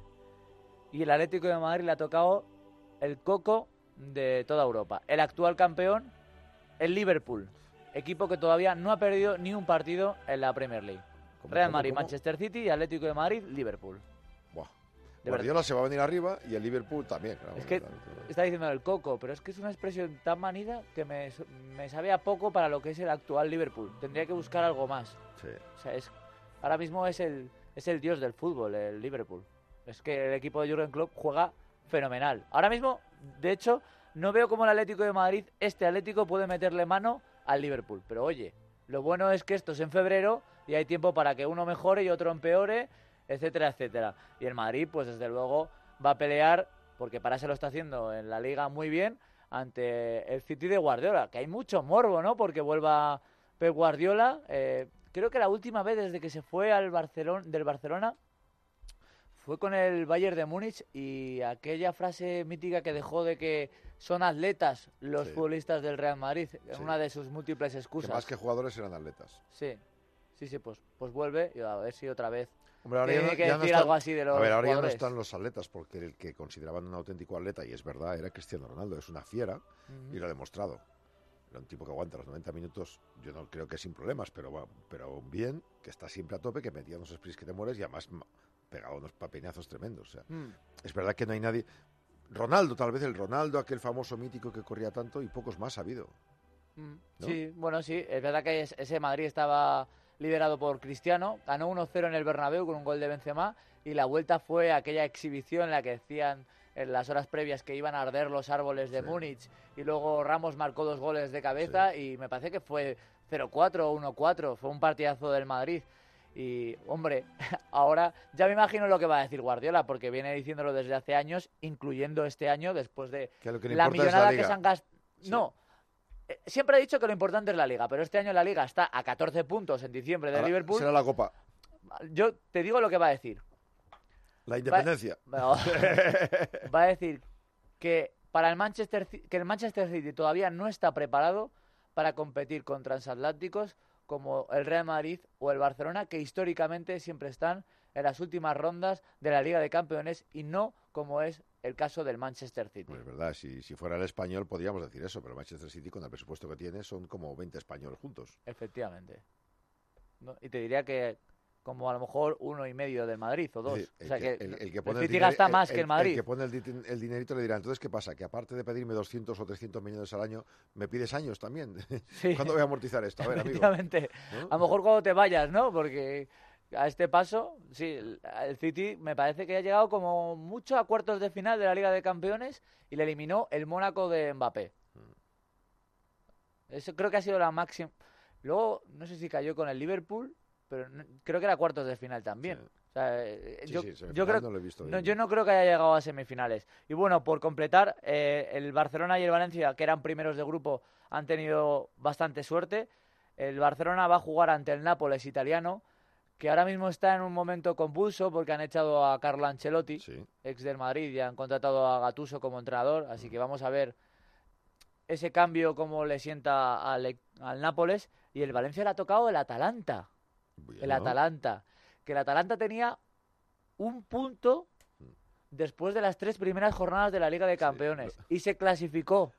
[SPEAKER 15] Y el Atlético de Madrid le ha tocado el coco de toda Europa. El actual campeón, el Liverpool. Equipo que todavía no ha perdido ni un partido en la Premier League. Real Madrid,
[SPEAKER 2] cómo?
[SPEAKER 15] Manchester City y Atlético de Madrid, Liverpool.
[SPEAKER 2] Buah.
[SPEAKER 15] De
[SPEAKER 2] Guardiola se va a venir arriba y el Liverpool también. Claro,
[SPEAKER 15] Es que
[SPEAKER 2] claro, claro.
[SPEAKER 15] está diciendo el coco, pero es que es una expresión tan manida que me, me sabe a poco para lo que es el actual Liverpool. Tendría que buscar algo más.
[SPEAKER 2] Sí.
[SPEAKER 15] O sea, es, ahora mismo es el, es el dios del fútbol, el Liverpool. Es que el equipo de Jürgen Klopp juega fenomenal. Ahora mismo, de hecho, no veo cómo el Atlético de Madrid, este Atlético, puede meterle mano al Liverpool. Pero oye, lo bueno es que esto es en febrero y hay tiempo para que uno mejore y otro empeore, etcétera, etcétera. Y el Madrid, pues desde luego, va a pelear, porque para eso lo está haciendo en la Liga muy bien, ante el City de Guardiola, que hay mucho morbo, ¿no? Porque vuelva Pep Guardiola. Eh, creo que la última vez desde que se fue al Barcelona, del Barcelona fue con el Bayern de Múnich, y aquella frase mítica que dejó de que son atletas los
[SPEAKER 2] Sí.
[SPEAKER 15] futbolistas del Real Madrid, en
[SPEAKER 2] Sí.
[SPEAKER 15] una de sus múltiples excusas.
[SPEAKER 2] Que más que jugadores eran atletas.
[SPEAKER 15] Sí, sí, sí, pues, pues vuelve y a ver si otra vez
[SPEAKER 2] Hombre, ahora ya
[SPEAKER 15] tiene
[SPEAKER 2] no-
[SPEAKER 15] que
[SPEAKER 2] ya no
[SPEAKER 15] decir
[SPEAKER 2] están-
[SPEAKER 15] algo así de los
[SPEAKER 2] A ver, ahora ya no
[SPEAKER 15] jugadores.
[SPEAKER 2] están los atletas, porque el que consideraban un auténtico atleta, y es verdad, era Cristiano Ronaldo, es una fiera,
[SPEAKER 15] Ujú.
[SPEAKER 2] y lo ha demostrado. Era un tipo que aguanta los noventa minutos, yo no creo que sin problemas, pero va- pero bien, que está siempre a tope, que metía unos sprints que te mueres y además ma- pegaba unos papeñazos tremendos. O sea,
[SPEAKER 15] Mm.
[SPEAKER 2] es verdad que no hay nadie... Ronaldo, tal vez el Ronaldo, aquel famoso mítico que corría tanto, y pocos más ha habido.
[SPEAKER 15] Mm,
[SPEAKER 2] ¿no?
[SPEAKER 15] Sí, bueno, sí, es verdad que es- ese Madrid estaba liderado por Cristiano, ganó uno cero en el Bernabéu con un gol de Benzema, y la vuelta fue aquella exhibición en la que decían en las horas previas que iban a arder los árboles de
[SPEAKER 2] Sí.
[SPEAKER 15] Múnich, y luego Ramos marcó dos goles de cabeza, y me parece que fue cero cuatro o uno cuatro, fue un partidazo del Madrid. Y, hombre, ahora ya me imagino lo que va a decir Guardiola, porque viene diciéndolo desde hace años, incluyendo este año, después de
[SPEAKER 2] Que lo que le
[SPEAKER 15] la
[SPEAKER 2] importa es la
[SPEAKER 15] millonada que
[SPEAKER 2] Liga.
[SPEAKER 15] se han gastado.
[SPEAKER 2] Sí.
[SPEAKER 15] No, eh, siempre he dicho que lo importante es la Liga, pero este año la Liga está a catorce puntos en diciembre de
[SPEAKER 2] Ahora
[SPEAKER 15] Liverpool.
[SPEAKER 2] será la Copa.
[SPEAKER 15] yo te digo lo que va a decir.
[SPEAKER 2] La independencia.
[SPEAKER 15] Va, va a decir que para el Manchester que el Manchester City todavía no está preparado para competir con transatlánticos como el Real Madrid o el Barcelona, que históricamente siempre están en las últimas rondas de la Liga de Campeones y no como es el caso del Manchester City.
[SPEAKER 2] Pues es verdad, si, si fuera el español podríamos decir eso, pero el Manchester City con el presupuesto que tiene son como veinte españoles juntos.
[SPEAKER 15] Efectivamente. ¿No? Y te diría que como a lo mejor uno y medio del Madrid o dos.
[SPEAKER 2] Sí, el
[SPEAKER 15] o sea que,
[SPEAKER 2] que, el, el que pone
[SPEAKER 15] el
[SPEAKER 2] el
[SPEAKER 15] City
[SPEAKER 2] dinero,
[SPEAKER 15] gasta
[SPEAKER 2] el,
[SPEAKER 15] más
[SPEAKER 2] el,
[SPEAKER 15] que el Madrid.
[SPEAKER 2] El que pone el, el dinerito le dirá, entonces, ¿qué pasa? Que aparte de pedirme doscientos o trescientos millones al año, ¿me pides años también?
[SPEAKER 15] Sí.
[SPEAKER 2] ¿Cuándo voy a amortizar esto? A ver, amigo.
[SPEAKER 15] Efectivamente.
[SPEAKER 2] ¿No?
[SPEAKER 15] A lo mejor cuando te vayas, ¿no? Porque a este paso, sí, el, el City me parece que ha llegado como mucho a cuartos de final de la Liga de Campeones y le eliminó el Mónaco de Mbappé. Eso creo que ha sido la máxima. Luego, no sé si cayó con el Liverpool, pero no, creo que era cuartos de final también. Sí. O sea,
[SPEAKER 2] sí,
[SPEAKER 15] yo,
[SPEAKER 2] sí,
[SPEAKER 15] yo, creo,
[SPEAKER 2] no lo he visto
[SPEAKER 15] no, yo no creo que haya llegado a semifinales. Y bueno, por completar, eh, el Barcelona y el Valencia, que eran primeros de grupo, han tenido bastante suerte. El Barcelona va a jugar ante el Nápoles italiano, que ahora mismo está en un momento convulso porque han echado a Carlo Ancelotti, sí. ex del Madrid, y han contratado a Gattuso como entrenador. Así que vamos a ver ese cambio, cómo le sienta al, al Nápoles. Y el Valencia le ha tocado el Atalanta. Bueno. El Atalanta. Que el Atalanta tenía un punto después de las tres primeras jornadas de la Liga de Campeones. Sí. Y se clasificó.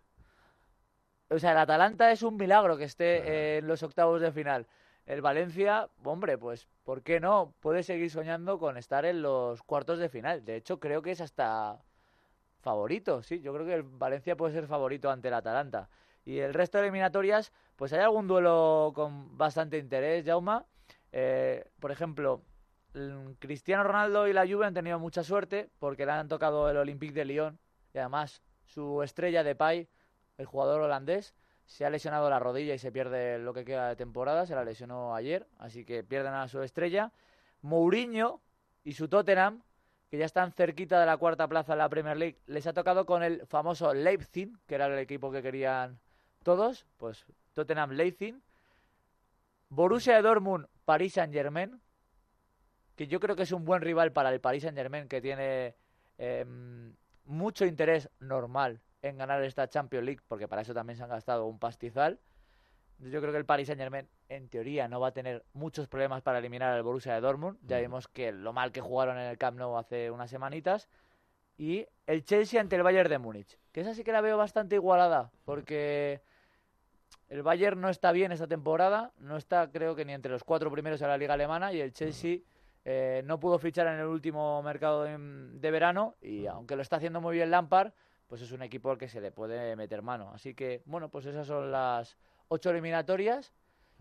[SPEAKER 15] O sea, el Atalanta es un milagro que esté eh, en los octavos de final. El Valencia, hombre, pues, ¿por qué no? Puede seguir soñando con estar en los cuartos de final. De hecho, creo que es hasta favorito, sí. Yo creo que el Valencia puede ser favorito ante el Atalanta. Y el resto de eliminatorias, pues hay algún duelo con bastante interés, Jaume. Eh, por ejemplo, Cristiano Ronaldo y la Juve han tenido mucha suerte porque le han tocado el Olympique de Lyon. Y además, su estrella Depay, el jugador holandés, se ha lesionado la rodilla y se pierde lo que queda de temporada. Se la lesionó ayer, así que pierden a su estrella. Mourinho y su Tottenham, que ya están cerquita de la cuarta plaza en la Premier League, les ha tocado con el famoso Leipzig, que era el equipo que querían todos. Pues Tottenham, Leipzig. Borussia Dortmund, Paris Saint-Germain, que yo creo que es un buen rival para el Paris Saint-Germain, que tiene eh, mucho interés normal en ganar esta Champions League, porque para eso también se han gastado un pastizal. Yo creo que el Paris Saint-Germain, en teoría, no va a tener muchos problemas para eliminar al Borussia de Dortmund. Ya vimos que lo mal que jugaron en el Camp Nou hace unas semanitas. Y el Chelsea ante el Bayern de Múnich, que esa sí que la veo bastante igualada, porque el Bayern no está bien esta temporada, no está, creo que ni entre los cuatro primeros de la Liga Alemana, y el Chelsea eh, no pudo fichar en el último mercado de, de verano, y aunque lo está haciendo muy bien Lampard, pues es un equipo al que se le puede meter mano. Así que, bueno, pues esas son las ocho eliminatorias,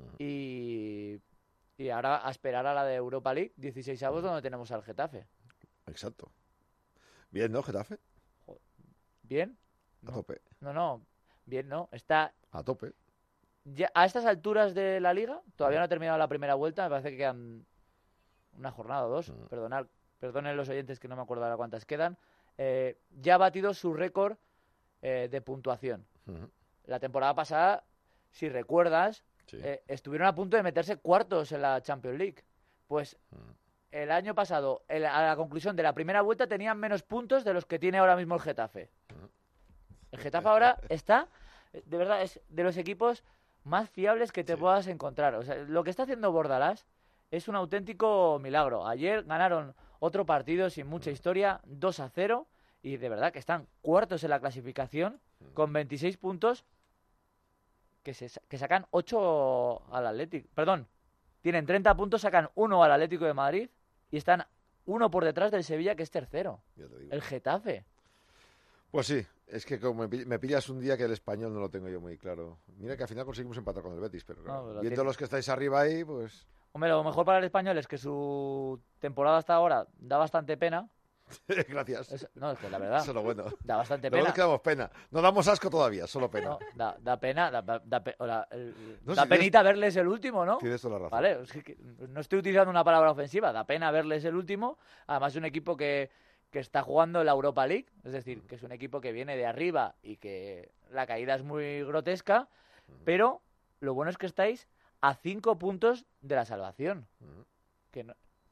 [SPEAKER 15] y, y ahora a esperar a la de Europa League, dieciséis avos, donde tenemos al Getafe.
[SPEAKER 2] Exacto. Bien, ¿no, Getafe?
[SPEAKER 15] ¿Bien?
[SPEAKER 2] A tope.
[SPEAKER 15] No, no, bien, no. Está
[SPEAKER 2] a tope.
[SPEAKER 15] Ya, a estas alturas de la Liga, todavía no ha terminado la primera vuelta, me parece que quedan una jornada o dos, uh-huh. Perdonad, perdonen los oyentes que no me acuerdo ahora cuántas quedan, eh, ya ha batido su récord eh, de puntuación. Uh-huh. La temporada pasada, si recuerdas, sí. eh, estuvieron a punto de meterse cuartos en la Champions League. Pues uh-huh. el año pasado, el, a la conclusión de la primera vuelta, tenían menos puntos de los que tiene ahora mismo el Getafe. Uh-huh. El Getafe ahora está, de verdad, es de los equipos más fiables que te sí. puedas encontrar. O sea, lo que está haciendo Bordalás es un auténtico milagro. Ayer ganaron otro partido sin mucha historia, dos a cero, y de verdad que están cuartos en la clasificación con veintiséis puntos, que, se, que sacan ocho al Atlético. Perdón, tienen treinta puntos, sacan uno al Atlético de Madrid y están uno por detrás del Sevilla, que es tercero. El Getafe.
[SPEAKER 2] Pues sí, es que como me pillas un día que el Español no lo tengo yo muy claro. Mira que al final conseguimos empatar con el Betis, pero claro, no, viendo tiene... los que estáis arriba ahí, pues...
[SPEAKER 15] Hombre, lo mejor para el Español es que su temporada hasta ahora da bastante pena.
[SPEAKER 2] Gracias.
[SPEAKER 15] Es, no, es que la verdad.
[SPEAKER 2] Eso es lo bueno.
[SPEAKER 15] Da bastante
[SPEAKER 2] pena.
[SPEAKER 15] No
[SPEAKER 2] nos quedamos pena. No damos asco todavía, solo pena.
[SPEAKER 15] No, da, da pena, da, da, da, la, el,
[SPEAKER 2] no,
[SPEAKER 15] da
[SPEAKER 2] si
[SPEAKER 15] penita
[SPEAKER 2] tienes...
[SPEAKER 15] verles el último, ¿no?
[SPEAKER 2] Tienes toda la razón.
[SPEAKER 15] Vale, es que no estoy utilizando una palabra ofensiva, da pena verles el último. Además, es un equipo que, que está jugando en la Europa League, es decir, que es un equipo que viene de arriba y que la caída es muy grotesca, pero lo bueno es que estáis a cinco puntos de la salvación. Que no,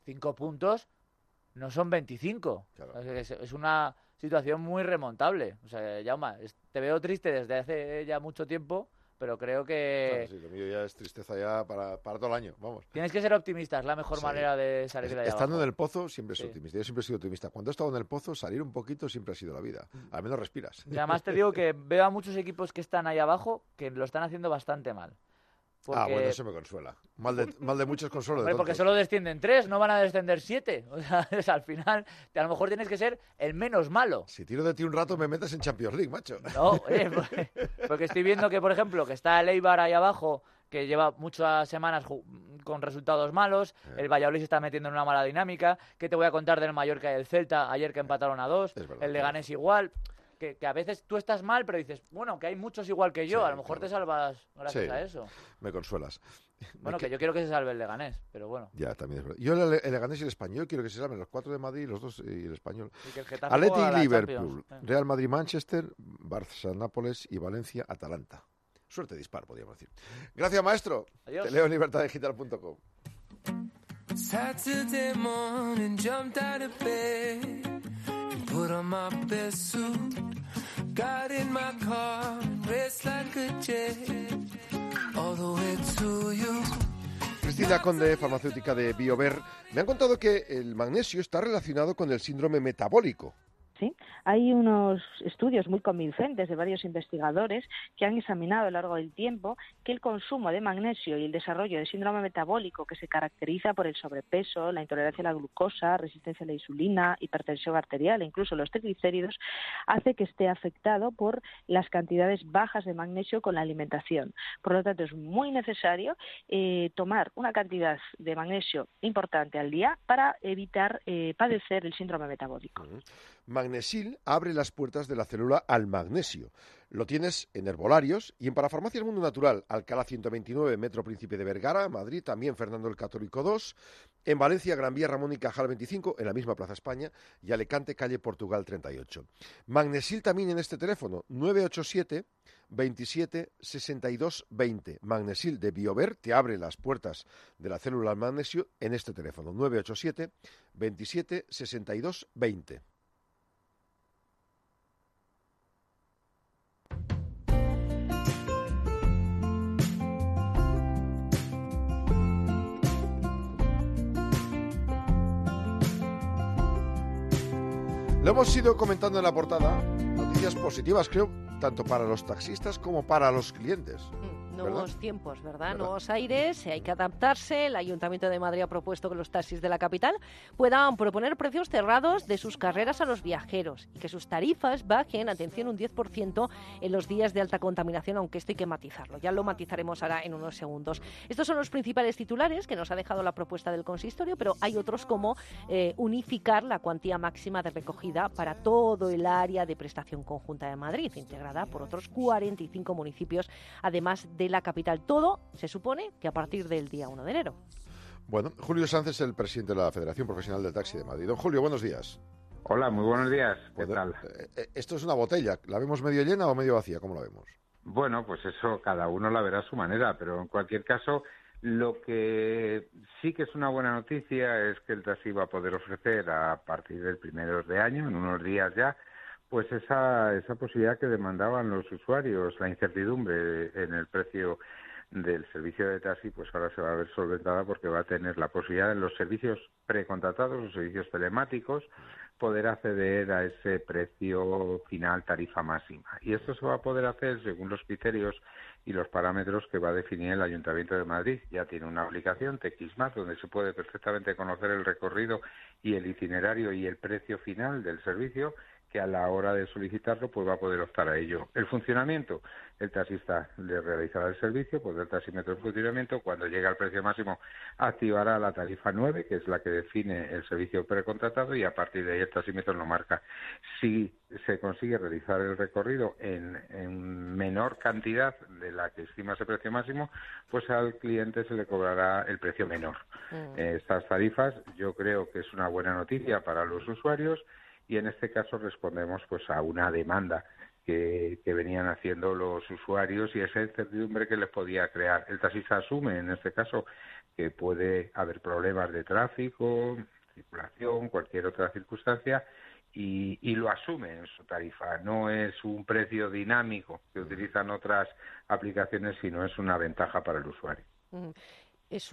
[SPEAKER 15] cinco puntos no son veinticinco. Claro. Es, es una situación muy remontable. O sea, Jaume, te veo triste desde hace ya mucho tiempo, pero creo que...
[SPEAKER 2] Claro, sí, lo mío ya es tristeza ya para, para todo el año, vamos.
[SPEAKER 15] Tienes que ser optimista, es la mejor sí. manera de salir de allá
[SPEAKER 2] Estando
[SPEAKER 15] abajo.
[SPEAKER 2] en el pozo siempre
[SPEAKER 15] sí.
[SPEAKER 2] soy optimista. Yo siempre he sido optimista. Cuando he estado en el pozo, salir un poquito siempre ha sido la vida. Al menos respiras.
[SPEAKER 15] Y además te digo que veo a muchos equipos que están ahí abajo que lo están haciendo bastante mal. Porque...
[SPEAKER 2] Ah, bueno, eso me consuela. Mal de, mal de muchos consuelo.
[SPEAKER 15] Hombre,
[SPEAKER 2] de
[SPEAKER 15] porque solo descienden tres, no van a descender siete. O sea, es, al final, te, a lo mejor tienes que ser el menos malo.
[SPEAKER 2] Si tiro de ti un rato, me metes en Champions League, macho.
[SPEAKER 15] No, eh, porque, porque estoy viendo que, por ejemplo, que está el Eibar ahí abajo, que lleva muchas semanas con resultados malos, eh. el Valladolid se está metiendo en una mala dinámica. ¿Qué te voy a contar del Mallorca y el Celta ayer que empataron a dos? Verdad, el Leganés igual. Que, que a veces tú estás mal, pero dices, bueno, que hay muchos igual que yo, sí, a lo mejor claro. te salvas gracias sí, a eso.
[SPEAKER 2] Me consuelas.
[SPEAKER 15] Bueno,
[SPEAKER 2] me
[SPEAKER 15] que yo quiero que se salve el Leganés, pero bueno.
[SPEAKER 2] Ya, también es verdad. Yo el, el Leganés y el Español quiero que se salven los cuatro de Madrid, los dos y el Español. Atleti y Liverpool, eh. Real Madrid-Manchester, Barça-Nápoles y Valencia-Atalanta. Suerte dispar, podríamos decir. Gracias, maestro.
[SPEAKER 15] Adiós.
[SPEAKER 2] Te leo en libertad digital punto com.
[SPEAKER 16] Saturday morning, jumped out of bed, put on my best suit, got in my car, raced like a jet, all the way to you.
[SPEAKER 2] Cristina Conde, farmacéutica de BioVer, me han contado que el magnesio está relacionado con el síndrome metabólico.
[SPEAKER 17] Sí, hay unos estudios muy convincentes de varios investigadores que han examinado a lo largo del tiempo que el consumo de magnesio y el desarrollo de síndrome metabólico, que se caracteriza por el sobrepeso, la intolerancia a la glucosa, resistencia a la insulina, hipertensión arterial e incluso los triglicéridos, hace que esté afectado por las cantidades bajas de magnesio con la alimentación. Por lo tanto, es muy necesario eh, tomar una cantidad de magnesio importante al día para evitar eh, padecer el síndrome metabólico.
[SPEAKER 2] Uh-huh. Magnesil abre las puertas de la célula al magnesio. Lo tienes en herbolarios y en Parafarmacias Mundo Natural, Alcalá ciento veintinueve, Metro Príncipe de Vergara, Madrid, también Fernando el Católico dos, en Valencia, Gran Vía, Ramón y Cajal veinticinco, en la misma Plaza España, y Alicante, calle Portugal treinta y ocho. Magnesil también en este teléfono, nueve ocho siete, veintisiete, sesenta y dos, veinte. Magnesil de BioVer te abre las puertas de la célula al magnesio en este teléfono, nueve ocho siete, veintisiete, sesenta y dos, veinte. Lo hemos ido comentando en la portada, noticias positivas, creo, tanto para los taxistas como para los clientes.
[SPEAKER 4] Nuevos
[SPEAKER 2] ¿verdad?
[SPEAKER 4] tiempos, ¿verdad?
[SPEAKER 2] ¿verdad?
[SPEAKER 4] Nuevos aires, hay que adaptarse. El Ayuntamiento de Madrid ha propuesto que los taxis de la capital puedan proponer precios cerrados de sus carreras a los viajeros y que sus tarifas bajen, atención, un diez por ciento en los días de alta contaminación, aunque esto hay que matizarlo. Ya lo matizaremos ahora en unos segundos. Estos son los principales titulares que nos ha dejado la propuesta del consistorio, pero hay otros como eh, unificar la cuantía máxima de recogida para todo el área de prestación conjunta de Madrid, integrada por otros cuarenta y cinco municipios, además de la capital. Todo se supone que a partir del día uno de enero.
[SPEAKER 2] Bueno, Julio Sánchez es el presidente de la Federación Profesional del Taxi de Madrid. Don Julio, buenos días.
[SPEAKER 18] Hola, muy buenos días. ¿Qué
[SPEAKER 2] Joder,
[SPEAKER 18] tal?
[SPEAKER 2] Eh, ¿Esto es una botella? ¿La vemos medio llena o medio vacía? ¿Cómo la vemos?
[SPEAKER 18] Bueno, pues eso cada uno la verá a su manera, pero en cualquier caso, lo que sí que es una buena noticia es que el taxi va a poder ofrecer a partir del primero de año, en unos días ya, pues esa, esa posibilidad que demandaban los usuarios, la incertidumbre en el precio del servicio de taxi, pues ahora se va a ver solventada porque va a tener la posibilidad en los servicios precontratados, los servicios telemáticos, poder acceder a ese precio final, tarifa máxima. Y esto se va a poder hacer según los criterios y los parámetros que va a definir el Ayuntamiento de Madrid. Ya tiene una aplicación, T X más, donde se puede perfectamente conocer el recorrido y el itinerario y el precio final del servicio, que a la hora de solicitarlo pues va a poder optar a ello. El funcionamiento, el taxista le realizará el servicio, pues el taxímetro en funcionamiento, cuando llegue al precio máximo activará la tarifa nueve, que es la que define el servicio precontratado, y a partir de ahí el taxímetro lo marca. Si se consigue realizar el recorrido en, en menor cantidad de la que estima ese precio máximo, pues al cliente se le cobrará el precio menor. Mm. Eh, estas tarifas yo creo que es una buena noticia para los usuarios, y en este caso respondemos pues a una demanda que, que venían haciendo los usuarios y esa incertidumbre que les podía crear. El taxista asume, en este caso, que puede haber problemas de tráfico, circulación, cualquier otra circunstancia, y, y lo asume en su tarifa. No es un precio dinámico que utilizan otras aplicaciones, sino es una ventaja para el usuario.
[SPEAKER 4] Mm. Es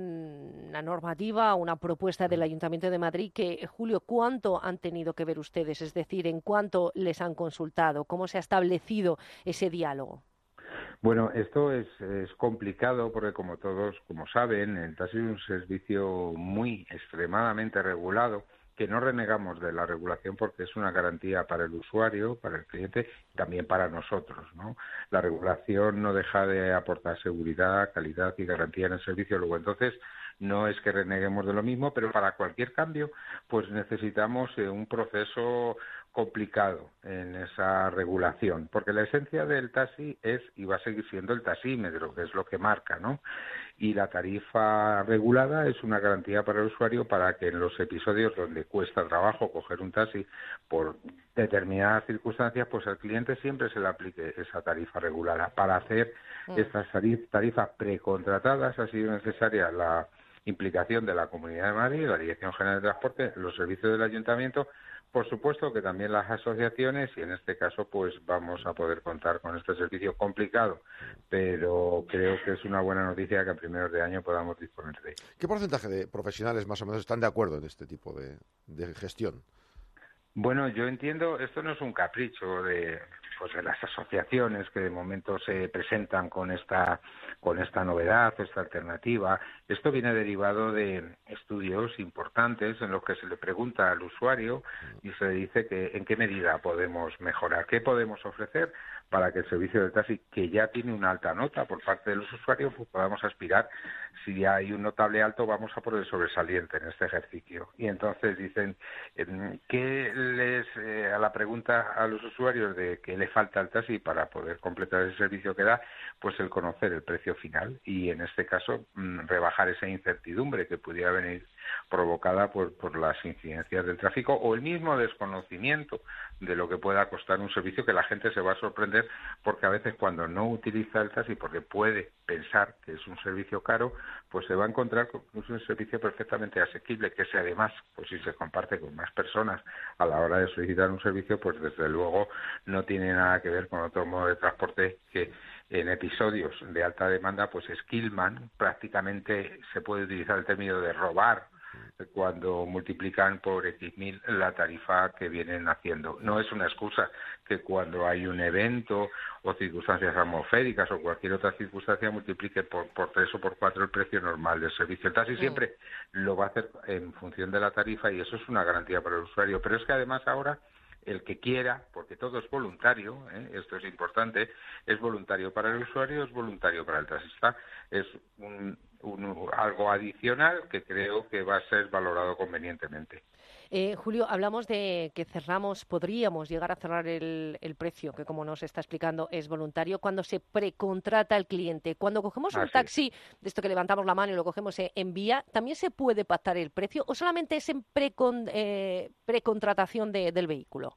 [SPEAKER 4] un, una normativa, una propuesta del Ayuntamiento de Madrid que, Julio, ¿cuánto han tenido que ver ustedes? Es decir, ¿en cuánto les han consultado? ¿Cómo se ha establecido ese diálogo?
[SPEAKER 18] Bueno, esto es, es complicado porque, como todos, como saben, el taxi es un servicio muy extremadamente regulado, que no renegamos de la regulación porque es una garantía para el usuario, para el cliente y también para nosotros, ¿no? La regulación no deja de aportar seguridad, calidad y garantía en el servicio. Luego, entonces, no es que reneguemos de lo mismo, pero para cualquier cambio, pues necesitamos eh, un proceso complicado en esa regulación, porque la esencia del taxi es y va a seguir siendo el taxímetro, que es lo que marca, ¿no? Y la tarifa regulada es una garantía para el usuario para que en los episodios donde cuesta trabajo coger un taxi por determinadas circunstancias, pues al cliente siempre se le aplique esa tarifa regulada. Para hacer mm. estas tarifas precontratadas ha sido necesaria la implicación de la Comunidad de Madrid, la Dirección General de Transporte, los servicios del Ayuntamiento, por supuesto que también las asociaciones, y en este caso pues vamos a poder contar con este servicio complicado, pero creo que es una buena noticia que a primeros de año podamos disponer de ello.
[SPEAKER 2] ¿Qué porcentaje de profesionales más o menos están de acuerdo en este tipo de, de gestión?
[SPEAKER 18] Bueno, yo entiendo, esto no es un capricho de, pues, de las asociaciones que de momento se presentan con esta con esta novedad, esta alternativa. Esto viene derivado de estudios importantes en los que se le pregunta al usuario y se le dice que en qué medida podemos mejorar, qué podemos ofrecer para que el servicio de taxi, que ya tiene una alta nota por parte de los usuarios, pues podamos aspirar. Si hay un notable alto, vamos a por el sobresaliente en este ejercicio. Y entonces dicen, ¿qué les, eh, a la pregunta a los usuarios de qué le falta al taxi para poder completar ese servicio que da? Pues el conocer el precio final y, en este caso, mmm, rebajar esa incertidumbre que pudiera venir provocada por, por las incidencias del tráfico o el mismo desconocimiento de lo que pueda costar un servicio, que la gente se va a sorprender porque a veces cuando no utiliza el taxi porque puede pensar que es un servicio caro, pues se va a encontrar con que es un servicio perfectamente asequible, que si además, pues si se comparte con más personas a la hora de solicitar un servicio, pues desde luego no tiene nada que ver con otro modo de transporte que en episodios de alta demanda, pues Skillman, prácticamente se puede utilizar el término de robar cuando multiplican por X mil la tarifa que vienen haciendo. No es una excusa que cuando hay un evento o circunstancias atmosféricas o cualquier otra circunstancia multiplique por, por tres o por cuatro el precio normal del servicio. El taxi siempre lo va a hacer en función de la tarifa y eso es una garantía para el usuario. Pero es que además ahora el que quiera, porque todo es voluntario, ¿eh? Esto es importante, es voluntario para el usuario, es voluntario para el taxista, es un, un, algo adicional que creo que va a ser valorado convenientemente.
[SPEAKER 4] Eh, Julio, hablamos de que cerramos, podríamos llegar a cerrar el, el precio, que como nos está explicando es voluntario, cuando se precontrata al cliente. Cuando cogemos un
[SPEAKER 18] Así
[SPEAKER 4] taxi, de esto que levantamos la mano y lo cogemos en vía, ¿también se puede pactar el precio o solamente es en precon, eh, precontratación de, del vehículo?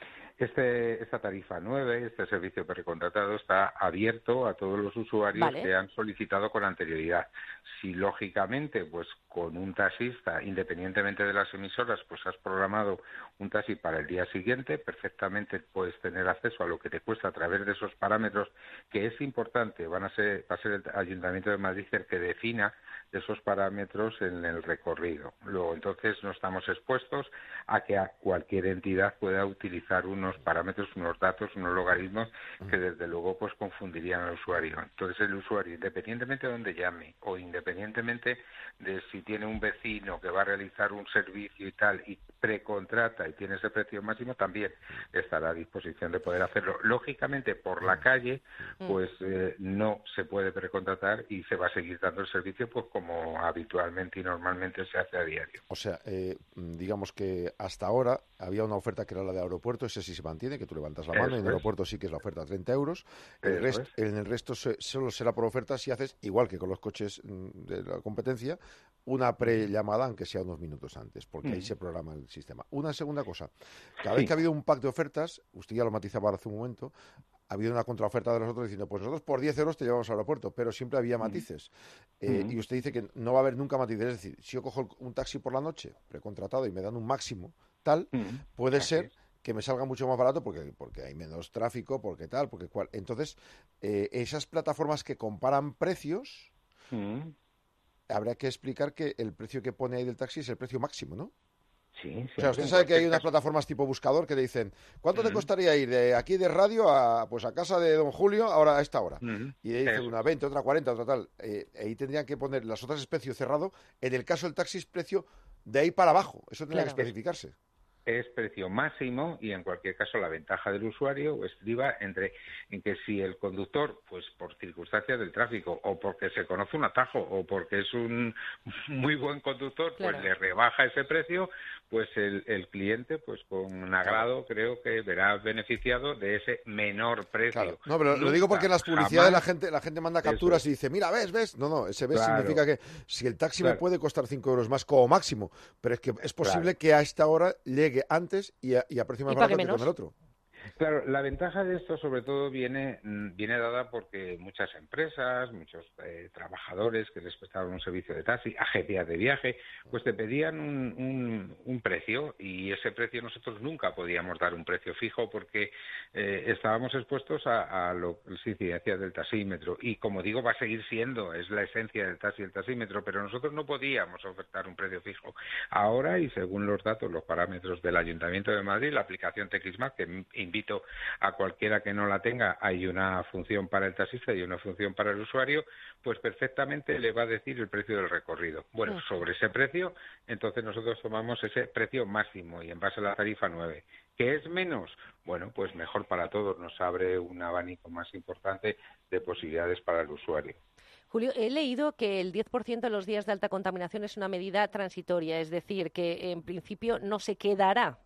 [SPEAKER 18] Este, esta tarifa nueve, este servicio precontratado, está abierto a todos los usuarios vale. que han solicitado con anterioridad. Si, lógicamente, pues con un taxista, independientemente de las emisoras, pues has programado un taxi para el día siguiente, perfectamente puedes tener acceso a lo que te cuesta a través de esos parámetros, que es importante, van a ser, va a ser el Ayuntamiento de Madrid el que defina esos parámetros en el recorrido. Luego, entonces, no estamos expuestos a que a cualquier entidad pueda utilizar unos parámetros, unos datos, unos logaritmos que, desde luego, pues confundirían al usuario. Entonces, el usuario, independientemente de dónde llame o independientemente de si tiene un vecino que va a realizar un servicio y tal y precontrata y tiene ese precio máximo, también estará a disposición de poder hacerlo. Lógicamente, por la calle, pues eh, no se puede precontratar y se va a seguir dando el servicio pues como habitualmente y normalmente se hace a diario.
[SPEAKER 2] O sea, eh, digamos que hasta ahora había una oferta que era la de aeropuerto, ese sí se mantiene, que tú levantas la mano,
[SPEAKER 18] Eso
[SPEAKER 2] y en el aeropuerto sí que es la oferta de treinta euros. El rest, en el resto se, solo será por oferta si haces, igual que con los coches de la competencia, una prellamada, aunque sea unos minutos antes, porque
[SPEAKER 18] Mm.
[SPEAKER 2] ahí se programa el sistema. Una segunda cosa, cada vez
[SPEAKER 18] Sí.
[SPEAKER 2] que ha habido un pack de ofertas, usted ya lo matizaba hace un momento, ha habido una contraoferta de los otros diciendo, pues nosotros por diez euros te llevamos al aeropuerto, pero siempre había matices. Eh,
[SPEAKER 18] Mm.
[SPEAKER 2] Y usted dice que no va a haber nunca matices, es decir, si yo cojo un taxi por la noche, precontratado, y me dan un máximo tal,
[SPEAKER 18] Mm.
[SPEAKER 2] puede
[SPEAKER 18] Así
[SPEAKER 2] ser
[SPEAKER 18] es.
[SPEAKER 2] que me salga mucho más barato porque, porque hay menos tráfico, porque tal, porque cual. Entonces, eh, esas plataformas que comparan precios,
[SPEAKER 18] Mm.
[SPEAKER 2] habrá que explicar que el precio que pone ahí del taxi es el precio máximo, ¿no?
[SPEAKER 18] Sí,
[SPEAKER 2] O sea,
[SPEAKER 18] siempre,
[SPEAKER 2] usted
[SPEAKER 18] en
[SPEAKER 2] sabe que hay
[SPEAKER 18] cualquier
[SPEAKER 2] unas
[SPEAKER 18] caso.
[SPEAKER 2] plataformas tipo buscador que te dicen, ¿cuánto te
[SPEAKER 18] Mm.
[SPEAKER 2] costaría ir de aquí de radio a pues a casa de don Julio ahora a esta hora?
[SPEAKER 18] Mm.
[SPEAKER 2] Y le dice
[SPEAKER 18] Eso.
[SPEAKER 2] una veinte, otra cuarenta, otra tal. Eh, ahí tendrían que poner las otras es precio cerrado. En el caso del taxi es precio de ahí para abajo. Eso tendría
[SPEAKER 18] Claro.
[SPEAKER 2] que especificarse.
[SPEAKER 18] Es precio máximo y en cualquier caso la ventaja del usuario estriba entre en que si el conductor, pues por circunstancias del tráfico o porque se conoce un atajo o porque es un muy buen conductor,
[SPEAKER 4] Claro.
[SPEAKER 18] pues le rebaja ese precio, pues el, el cliente, pues con agrado creo que verá beneficiado de ese menor precio.
[SPEAKER 2] Claro. No, pero lo
[SPEAKER 18] Nunca,
[SPEAKER 2] digo porque en las publicidades la
[SPEAKER 18] jamás-
[SPEAKER 2] gente la gente manda
[SPEAKER 18] Eso
[SPEAKER 2] capturas
[SPEAKER 18] es.
[SPEAKER 2] y dice, mira, ves, ves. No, no, ese ves
[SPEAKER 18] Claro.
[SPEAKER 2] significa que si el taxi me
[SPEAKER 18] Claro.
[SPEAKER 2] puede costar cinco euros más como máximo, pero es que es posible
[SPEAKER 18] Claro.
[SPEAKER 2] que a esta hora llegue antes y a, y a precio más
[SPEAKER 4] Y pague
[SPEAKER 2] barato que con
[SPEAKER 4] menos.
[SPEAKER 2] el otro.
[SPEAKER 18] Claro, la ventaja de esto sobre todo viene, mm, viene dada porque muchas empresas, muchos eh, trabajadores que les prestaban un servicio de taxi, agencias de viaje, pues te pedían un, un, un precio y ese precio nosotros nunca podíamos dar un precio fijo porque eh, estábamos expuestos a, a lo- las incidencias del taxímetro y como digo va a seguir siendo, es la esencia del taxi el taxímetro, pero nosotros no podíamos ofertar un precio fijo. Ahora y según los datos, los parámetros del Ayuntamiento de Madrid, la aplicación TXMAP, que m- invito a cualquiera que no la tenga, hay una función para el taxista y una función para el usuario, pues perfectamente le va a decir el precio del recorrido. Bueno, sobre ese precio, entonces nosotros tomamos ese precio máximo y en base a la tarifa nueve. ¿Qué es menos? Bueno, pues mejor para todos, nos abre un abanico más importante de posibilidades para el usuario.
[SPEAKER 4] Julio, he leído que el diez por ciento de los días de alta contaminación es una medida transitoria, es decir, que en principio no se quedará.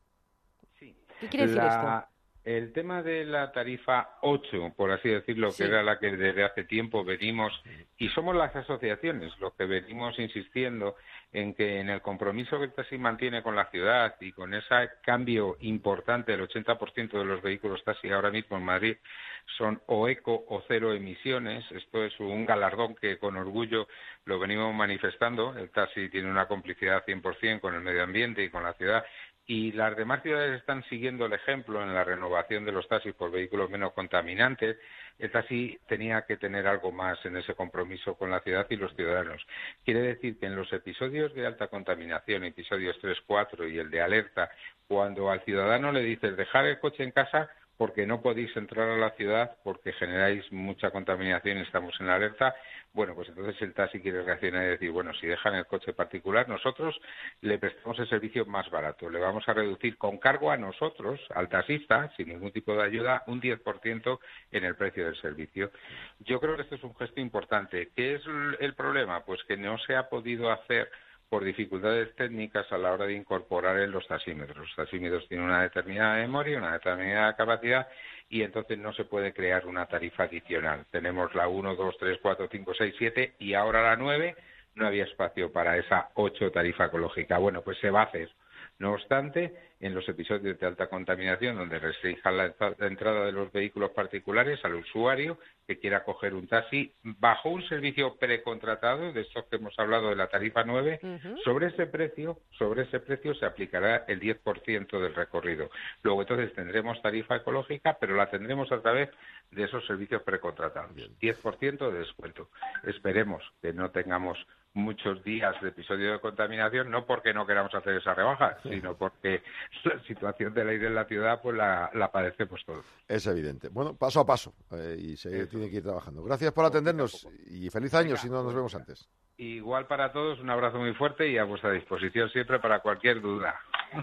[SPEAKER 4] ¿Qué quiere decir
[SPEAKER 18] La-
[SPEAKER 4] esto?
[SPEAKER 18] El tema de la tarifa ocho, por así decirlo,
[SPEAKER 4] Sí.
[SPEAKER 18] que era la que desde hace tiempo venimos, y somos las asociaciones los que venimos insistiendo en que en el compromiso que el taxi mantiene con la ciudad y con ese cambio importante, el ochenta por ciento de los vehículos taxi ahora mismo en Madrid son o eco o cero emisiones. Esto es un galardón que con orgullo lo venimos manifestando. El taxi tiene una complicidad cien por ciento con el medio ambiente y con la ciudad. Y las demás ciudades están siguiendo el ejemplo en la renovación de los taxis por vehículos menos contaminantes. El taxi tenía que tener algo más en ese compromiso con la ciudad y los ciudadanos. Quiere decir que en los episodios de alta contaminación, episodios tres, cuatro y el de alerta, cuando al ciudadano le dices dejar el coche en casa porque no podéis entrar a la ciudad porque generáis mucha contaminación y estamos en alerta, bueno, pues entonces el taxi quiere reaccionar y decir, bueno, si dejan el coche particular, nosotros le prestamos el servicio más barato. Le vamos a reducir con cargo a nosotros, al taxista, sin ningún tipo de ayuda, un diez por ciento en el precio del servicio. Yo creo que esto es un gesto importante. ¿Qué es el problema? Pues que no se ha podido hacer por dificultades técnicas a la hora de incorporar en los taxímetros. Los taxímetros tienen una determinada memoria, una determinada capacidad y entonces no se puede crear una tarifa adicional. Tenemos la uno, dos, tres, cuatro, cinco, seis, siete y ahora la nueve. No había espacio para esa ocho tarifa ecológica. Bueno, pues se va a hacer. No obstante, en los episodios de alta contaminación, donde restrinjan la entrada de los vehículos particulares al usuario que quiera coger un taxi bajo un servicio precontratado, de estos que hemos hablado de la tarifa nueve, uh-huh. sobre ese precio, sobre ese precio se aplicará el diez por ciento del recorrido. Luego entonces tendremos tarifa ecológica, pero la tendremos a través de esos servicios precontratados. diez por ciento de descuento. Esperemos que no tengamos muchos días de episodio de contaminación, no porque no queramos hacer esa rebaja, sí. sino porque la situación del aire en la ciudad pues la, la padecemos todos.
[SPEAKER 2] Es evidente. Bueno, paso a paso, eh, y se Eso. tiene que ir trabajando. Gracias por atendernos y feliz año Venga, si no nos vemos antes.
[SPEAKER 18] Igual para todos, un abrazo muy fuerte y a vuestra disposición siempre para cualquier duda.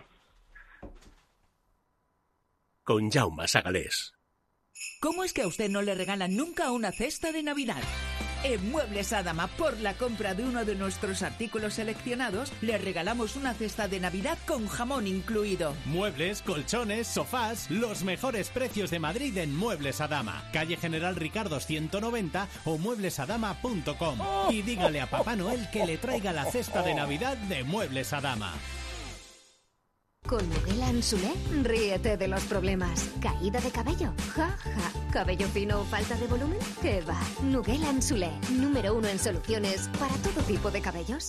[SPEAKER 1] Con Jaume Sagalés.
[SPEAKER 19] ¿Cómo es que a usted no le regalan nunca una cesta de Navidad? En Muebles Adama, por la compra de uno de nuestros artículos seleccionados, le regalamos una cesta de Navidad con jamón incluido.
[SPEAKER 20] Muebles, colchones, sofás, los mejores precios de Madrid en Muebles Adama. Calle General Ricardos ciento noventa o muebles adama punto com. Y dígale a Papá Noel que le traiga la cesta de Navidad de Muebles Adama.
[SPEAKER 21] Con Nugela Ansulé, ríete de los problemas. ¿Caída de cabello? Ja, ja. ¿Cabello fino o falta de volumen? ¿Qué va? Nugela Ansulé, número uno en soluciones para todo tipo de cabellos.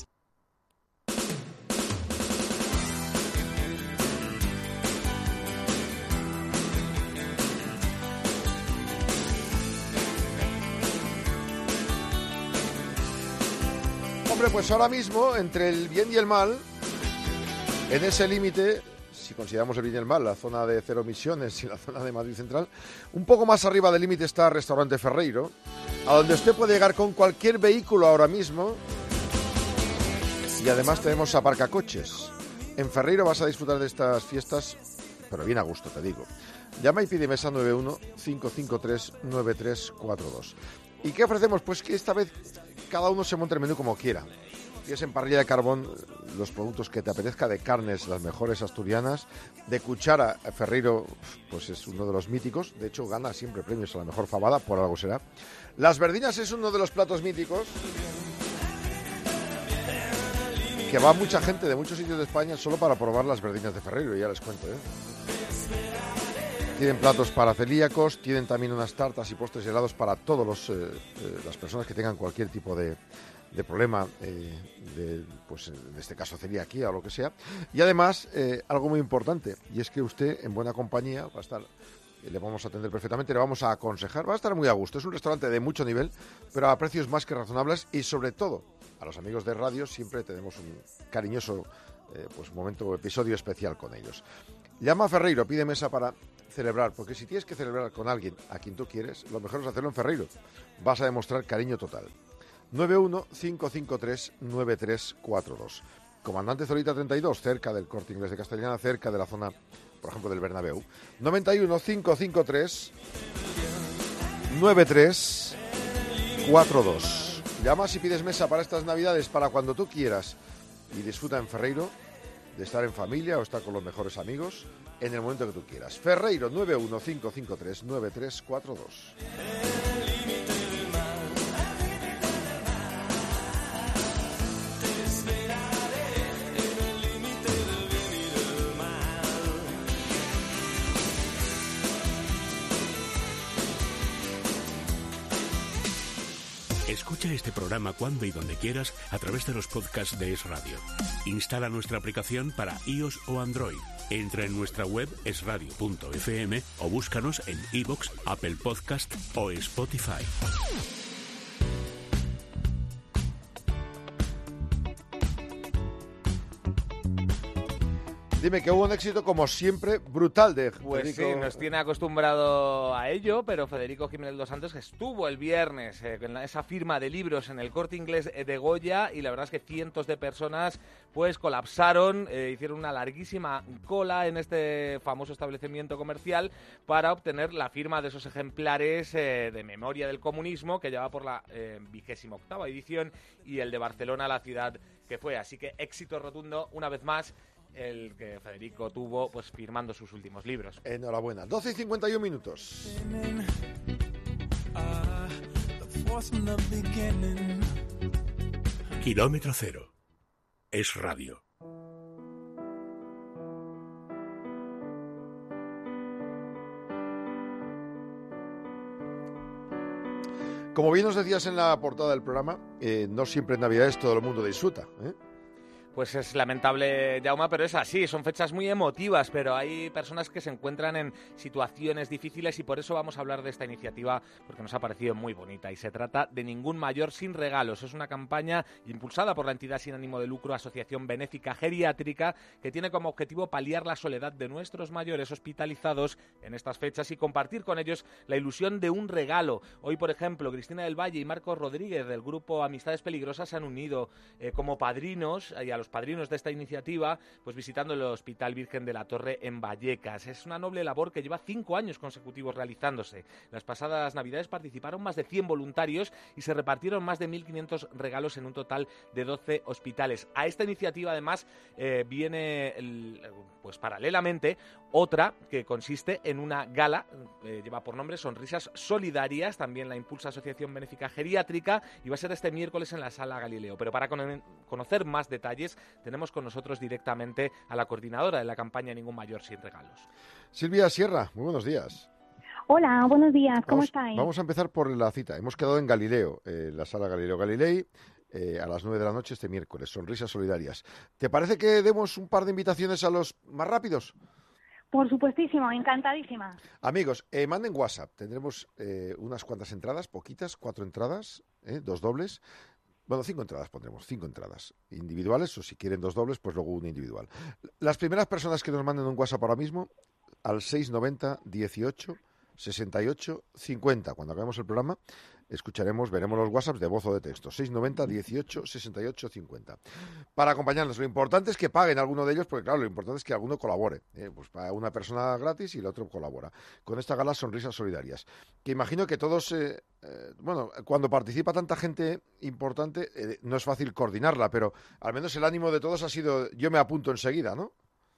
[SPEAKER 2] Hombre, pues ahora mismo, entre el bien y el mal, en ese límite, si consideramos el bien y el mal, la zona de cero emisiones y la zona de Madrid Central, un poco más arriba del límite está Restaurante Ferreiro, a donde usted puede llegar con cualquier vehículo ahora mismo, y además tenemos aparcacoches. En Ferreiro vas a disfrutar de estas fiestas, pero bien a gusto, te digo. Llama y pide mesa nueve uno cinco cinco tres nueve tres cuatro dos. ¿Y qué ofrecemos? Pues que esta vez cada uno se monte el menú como quiera. Tienes en parrilla de carbón los productos que te apetezca, de carnes, las mejores asturianas. De cuchara, Ferreiro pues es uno de los míticos. De hecho, gana siempre premios a la mejor fabada, por algo será. Las verdinas es uno de los platos míticos que va mucha gente de muchos sitios de España solo para probar las verdinas de Ferreiro, ya les cuento, ¿eh? Tienen platos para celíacos, tienen también unas tartas y postres y helados para todos los eh, eh, las personas que tengan cualquier tipo de, de problema, eh, de, pues en este caso celiaquía o lo que sea. Y además, eh, algo muy importante, y es que usted en buena compañía va a estar, eh, le vamos a atender perfectamente, le vamos a aconsejar, va a estar muy a gusto. Es un restaurante de mucho nivel, pero a precios más que razonables y sobre todo, a los amigos de radio siempre tenemos un cariñoso eh, pues momento, episodio especial con ellos. Llama a Ferreiro, pide mesa para celebrar, porque si tienes que celebrar con alguien a quien tú quieres, lo mejor es hacerlo en Ferreiro. Vas a demostrar cariño total. nueve uno cinco cinco tres nueve tres cuatro dos. Comandante Zorita treinta y dos, cerca del Corte Inglés de Castellana, cerca de la zona, por ejemplo, del Bernabéu. noventa y uno cinco cinco tres nueve tres cuatro dos. Llamas y pides mesa para estas Navidades, para cuando tú quieras, y disfruta en Ferreiro de estar en familia o estar con los mejores amigos en el momento que tú quieras. Ferreiro, nueve uno cinco cinco tres nueve tres cuatro dos.
[SPEAKER 1] Escucha este programa cuando y donde quieras a través de los podcasts de Es Radio. Instala nuestra aplicación para iOS o Android. Entra en nuestra web es radio punto efe eme o búscanos en iVoox, Apple Podcast o Spotify.
[SPEAKER 2] Dime que hubo un éxito, como siempre, brutal de
[SPEAKER 3] Pues
[SPEAKER 2] Federico.
[SPEAKER 3] sí, nos tiene acostumbrado a ello, pero Federico Jiménez dos Santos estuvo el viernes eh, con esa firma de libros en el Corte Inglés de Goya, y la verdad es que cientos de personas pues colapsaron, eh, hicieron una larguísima cola en este famoso establecimiento comercial para obtener la firma de esos ejemplares eh, de Memoria del Comunismo, que lleva por la vigésima octava edición, y el de Barcelona, la ciudad que fue. Así que éxito rotundo, una vez más, el que Federico tuvo pues firmando sus últimos libros.
[SPEAKER 2] Enhorabuena. doce y cincuenta y un minutos.
[SPEAKER 1] Kilómetro cero. Es radio.
[SPEAKER 2] Como bien nos decías en la portada del programa, eh, no siempre en Navidades todo el mundo disfruta, ¿eh?
[SPEAKER 3] Pues es lamentable, Jaume, pero es así, son fechas muy emotivas, pero hay personas que se encuentran en situaciones difíciles y por eso vamos a hablar de esta iniciativa, porque nos ha parecido muy bonita, y se trata de Ningún Mayor sin Regalos. Es una campaña impulsada por la entidad sin ánimo de lucro Asociación Benéfica Geriátrica, que tiene como objetivo paliar la soledad de nuestros mayores hospitalizados en estas fechas y compartir con ellos la ilusión de un regalo. Hoy, por ejemplo, Cristina del Valle y Marcos Rodríguez del grupo Amistades Peligrosas se han unido eh, como padrinos, y a los los padrinos de esta iniciativa, pues visitando el Hospital Virgen de la Torre en Vallecas. Es una noble labor que lleva cinco años consecutivos realizándose. Las pasadas Navidades participaron más de cien voluntarios y se repartieron más de mil quinientos regalos en un total de doce hospitales. A esta iniciativa, además, eh, viene, el, pues paralelamente, otra que consiste en una gala, eh, lleva por nombre Sonrisas Solidarias, también la impulsa Asociación Benéfica Geriátrica, y va a ser este miércoles en la Sala Galileo. Pero para con- conocer más detalles, tenemos con nosotros directamente a la coordinadora de la campaña Ningún Mayor Sin Regalos.
[SPEAKER 2] Silvia Sierra, muy buenos días.
[SPEAKER 5] Hola, buenos días, ¿cómo
[SPEAKER 2] Vamos,
[SPEAKER 5] estáis?
[SPEAKER 2] vamos a empezar por la cita. Hemos quedado en Galileo, eh, la Sala Galileo Galilei, eh, a las nueve de la noche este miércoles, Sonrisas Solidarias. ¿Te parece que demos un par de invitaciones a los más rápidos?
[SPEAKER 5] Por supuestísimo, encantadísima.
[SPEAKER 2] Amigos, eh, manden WhatsApp. Tendremos eh, unas cuantas entradas, poquitas, cuatro entradas, eh, dos dobles. Bueno, cinco entradas pondremos, cinco entradas individuales, o si quieren dos dobles, pues luego una individual. Las primeras personas que nos manden un WhatsApp ahora mismo, al seis noventa, dieciocho, sesenta y ocho, cincuenta. Cuando acabemos el programa, escucharemos, veremos los WhatsApps de voz o de texto. seis noventa, dieciocho, sesenta y ocho, cincuenta. Para acompañarnos, lo importante es que paguen alguno de ellos, porque claro, lo importante es que alguno colabore. ¿eh? Pues para una persona gratis y el otro colabora. Con esta gala Sonrisas Solidarias. Que imagino que todos, eh, eh, bueno, cuando participa tanta gente importante, eh, no es fácil coordinarla, pero al menos el ánimo de todos ha sido, yo me apunto enseguida, ¿no?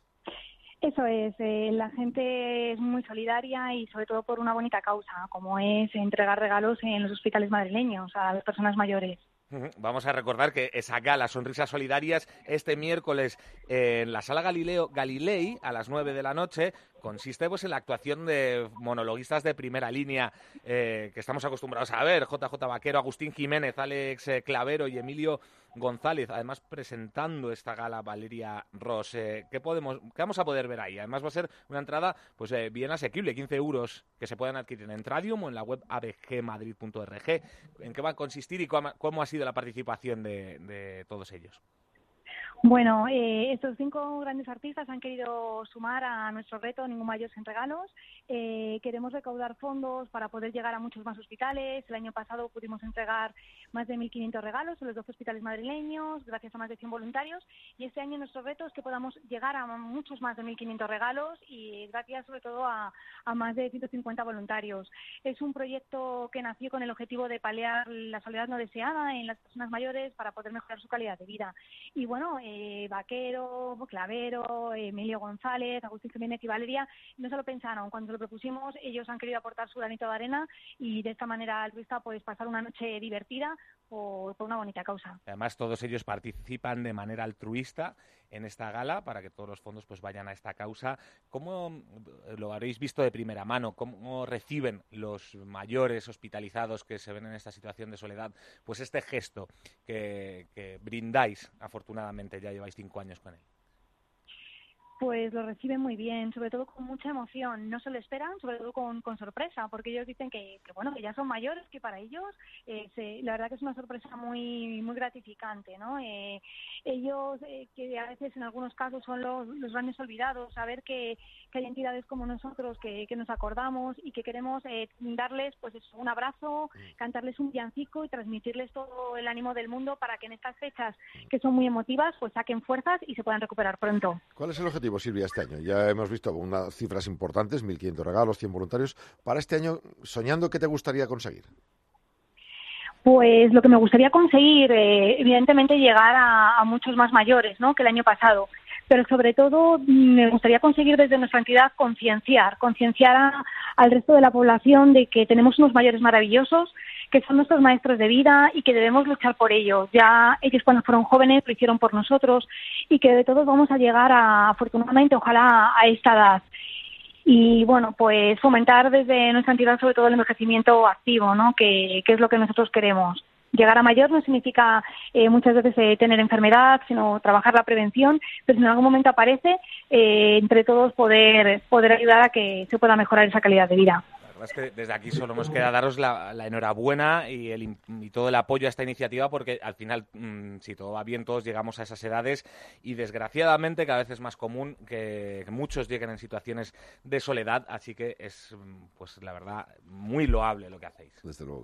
[SPEAKER 5] Eso es, eh, la gente es muy solidaria y sobre todo por una bonita causa, como es entregar regalos en los hospitales madrileños a las personas mayores.
[SPEAKER 3] Ujú. Vamos a recordar que esa gala Sonrisas Solidarias este miércoles en la Sala Galileo Galilei a las nueve de la noche consiste pues en la actuación de monologuistas de primera línea eh, que estamos acostumbrados a ver, J J Vaquero, Agustín Jiménez, Alex eh, Clavero y Emilio González, además presentando esta gala Valeria Ross. Eh, ¿qué, podemos, ¿Qué vamos a poder ver ahí? Además va a ser una entrada pues eh, bien asequible, quince euros que se pueden adquirir en Entradium o en la web a b g madrid punto org. ¿En qué va a consistir y cómo, cómo ha sido la participación de, de todos ellos?
[SPEAKER 5] Bueno, eh, estos cinco grandes artistas han querido sumar a nuestro reto Ningún Mayor Sin Regalos. Eh, queremos recaudar fondos para poder llegar a muchos más hospitales. El año pasado pudimos entregar más de mil quinientos regalos en los doce hospitales madrileños, gracias a más de cien voluntarios. Y este año nuestro reto es que podamos llegar a muchos más de mil quinientos regalos y gracias sobre todo a, a más de ciento cincuenta voluntarios. Es un proyecto que nació con el objetivo de paliar la soledad no deseada en las personas mayores para poder mejorar su calidad de vida. Y bueno, eh, Vaquero, Clavero, Emilio González, Agustín Jiménez y Valeria no se lo pensaron. Cuando lo propusimos, ellos han querido aportar su granito de arena y de esta manera altruista pues pasar una noche divertida por, por una bonita causa.
[SPEAKER 3] Además, todos ellos participan de manera altruista en esta gala para que todos los fondos pues vayan a esta causa. ¿Cómo lo habréis visto de primera mano? ¿Cómo reciben los mayores hospitalizados que se ven en esta situación de soledad pues este gesto que, que brindáis? Afortunadamente ya lleváis cinco años con él.
[SPEAKER 5] Pues lo reciben muy bien, sobre todo con mucha emoción. No se lo esperan, sobre todo con, con sorpresa, porque ellos dicen que, que bueno, que ya son mayores, que para ellos eh, se, la verdad que es una sorpresa muy muy gratificante, ¿no? Eh, ellos, eh, que a veces en algunos casos son los, los grandes olvidados, saber que, que hay entidades como nosotros que, que nos acordamos y que queremos eh, darles pues eso, un abrazo, cantarles un villancico y transmitirles todo el ánimo del mundo para que en estas fechas que son muy emotivas pues saquen fuerzas y se puedan recuperar pronto.
[SPEAKER 2] ¿Cuál es el objetivo, Silvia, este año? Ya hemos visto unas cifras importantes, mil quinientos regalos, cien voluntarios. Para este año, soñando, ¿qué te gustaría conseguir?
[SPEAKER 5] Pues lo que me gustaría conseguir, eh, evidentemente, llegar a, a muchos más mayores, ¿no?, que el año pasado. Pero sobre todo me gustaría conseguir desde nuestra entidad concienciar, concienciar a, al resto de la población de que tenemos unos mayores maravillosos, que son nuestros maestros de vida y que debemos luchar por ellos. Ya ellos cuando fueron jóvenes lo hicieron por nosotros y que de todos vamos a llegar a, afortunadamente, ojalá a esta edad. Y bueno, pues fomentar desde nuestra entidad sobre todo el envejecimiento activo, ¿no?, que, que es lo que nosotros queremos. Llegar a mayor no significa eh, muchas veces eh, tener enfermedad, sino trabajar la prevención, pero si en algún momento aparece, eh, entre todos poder poder ayudar a que se pueda mejorar esa calidad de vida.
[SPEAKER 3] La verdad es que desde aquí solo nos queda daros la, la enhorabuena y, el, y todo el apoyo a esta iniciativa porque al final, mmm, si todo va bien, todos llegamos a esas edades y desgraciadamente cada vez es más común que, que muchos lleguen en situaciones de soledad, así que es, pues la verdad, muy loable lo que hacéis.
[SPEAKER 2] Desde luego que sí.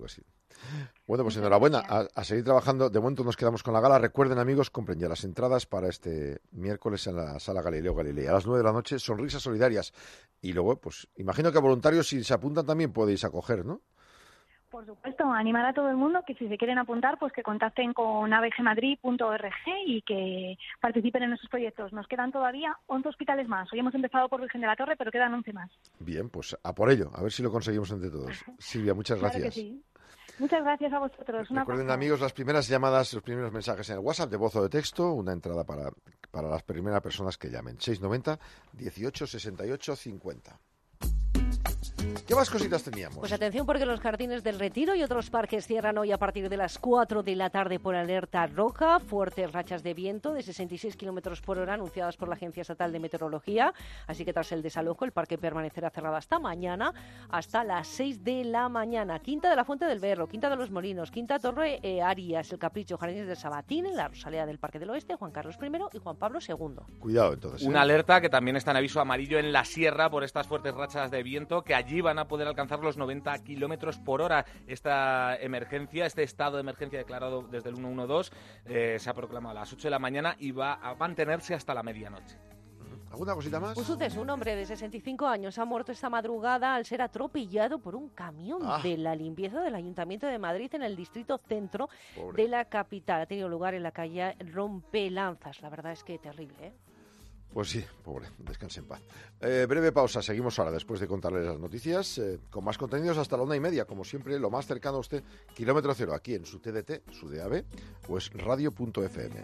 [SPEAKER 2] Bueno, pues enhorabuena, a, a seguir trabajando. De momento nos quedamos con la gala. Recuerden, amigos, compren ya las entradas para este miércoles en la Sala Galileo Galilei. A las nueve de la noche, sonrisas solidarias. Y luego, pues, imagino que voluntarios, si se apuntan también podéis acoger, ¿no?
[SPEAKER 5] Por supuesto, animar a todo el mundo que si se quieren apuntar, pues que contacten con a b g madrid punto org y que participen en nuestros proyectos. Nos quedan todavía once hospitales más. Hoy hemos empezado por Virgen de la Torre, pero quedan once más.
[SPEAKER 2] Bien, pues a por ello. A ver si lo conseguimos entre todos. Silvia, muchas
[SPEAKER 5] Claro
[SPEAKER 2] gracias.
[SPEAKER 5] que sí. Muchas gracias a vosotros. Una
[SPEAKER 2] Recuerden,
[SPEAKER 5] pasada.
[SPEAKER 2] amigos, las primeras llamadas, los primeros mensajes en el WhatsApp de voz o de texto, una entrada para, para las primeras personas que llamen. seis noventa, dieciocho, sesenta y ocho, cincuenta. ¿Qué más cositas teníamos?
[SPEAKER 4] Pues atención porque los jardines del Retiro y otros parques cierran hoy a partir de las cuatro de la tarde por alerta roja. Fuertes rachas de viento de sesenta y seis kilómetros por hora anunciadas por la Agencia Estatal de Meteorología. Así que tras el desalojo el parque permanecerá cerrado hasta mañana, hasta las seis de la mañana. Quinta de la Fuente del Berro, Quinta de los Molinos, Quinta Torre eh, Arias, El Capricho, Jardines del Sabatín, la Rosaleda del Parque del Oeste, Juan Carlos primero y Juan Pablo segundo.
[SPEAKER 2] Cuidado entonces. ¿eh?
[SPEAKER 3] Una alerta que también está en aviso amarillo en la sierra por estas fuertes rachas de viento, que allí van a poder alcanzar los noventa kilómetros por hora. Esta emergencia, este estado de emergencia declarado desde el ciento doce, eh, se ha proclamado a las ocho de la mañana y va a mantenerse hasta la medianoche.
[SPEAKER 2] ¿Alguna cosita más?
[SPEAKER 4] Un suceso, un hombre de sesenta y cinco años ha muerto esta madrugada al ser atropellado por un camión
[SPEAKER 2] Ah.
[SPEAKER 4] de la limpieza del Ayuntamiento de Madrid en el distrito centro
[SPEAKER 2] Pobre.
[SPEAKER 4] de la capital. Ha tenido lugar en la calle Rompelanzas. La verdad es que terrible, ¿eh?
[SPEAKER 2] Pues sí, pobre, descanse en paz. Eh, breve pausa, seguimos ahora después de contarles las noticias, eh, con más contenidos hasta la una y media, como siempre, lo más cercano a usted, kilómetro cero, aquí en su T D T, su D A B, o es radio punto f m.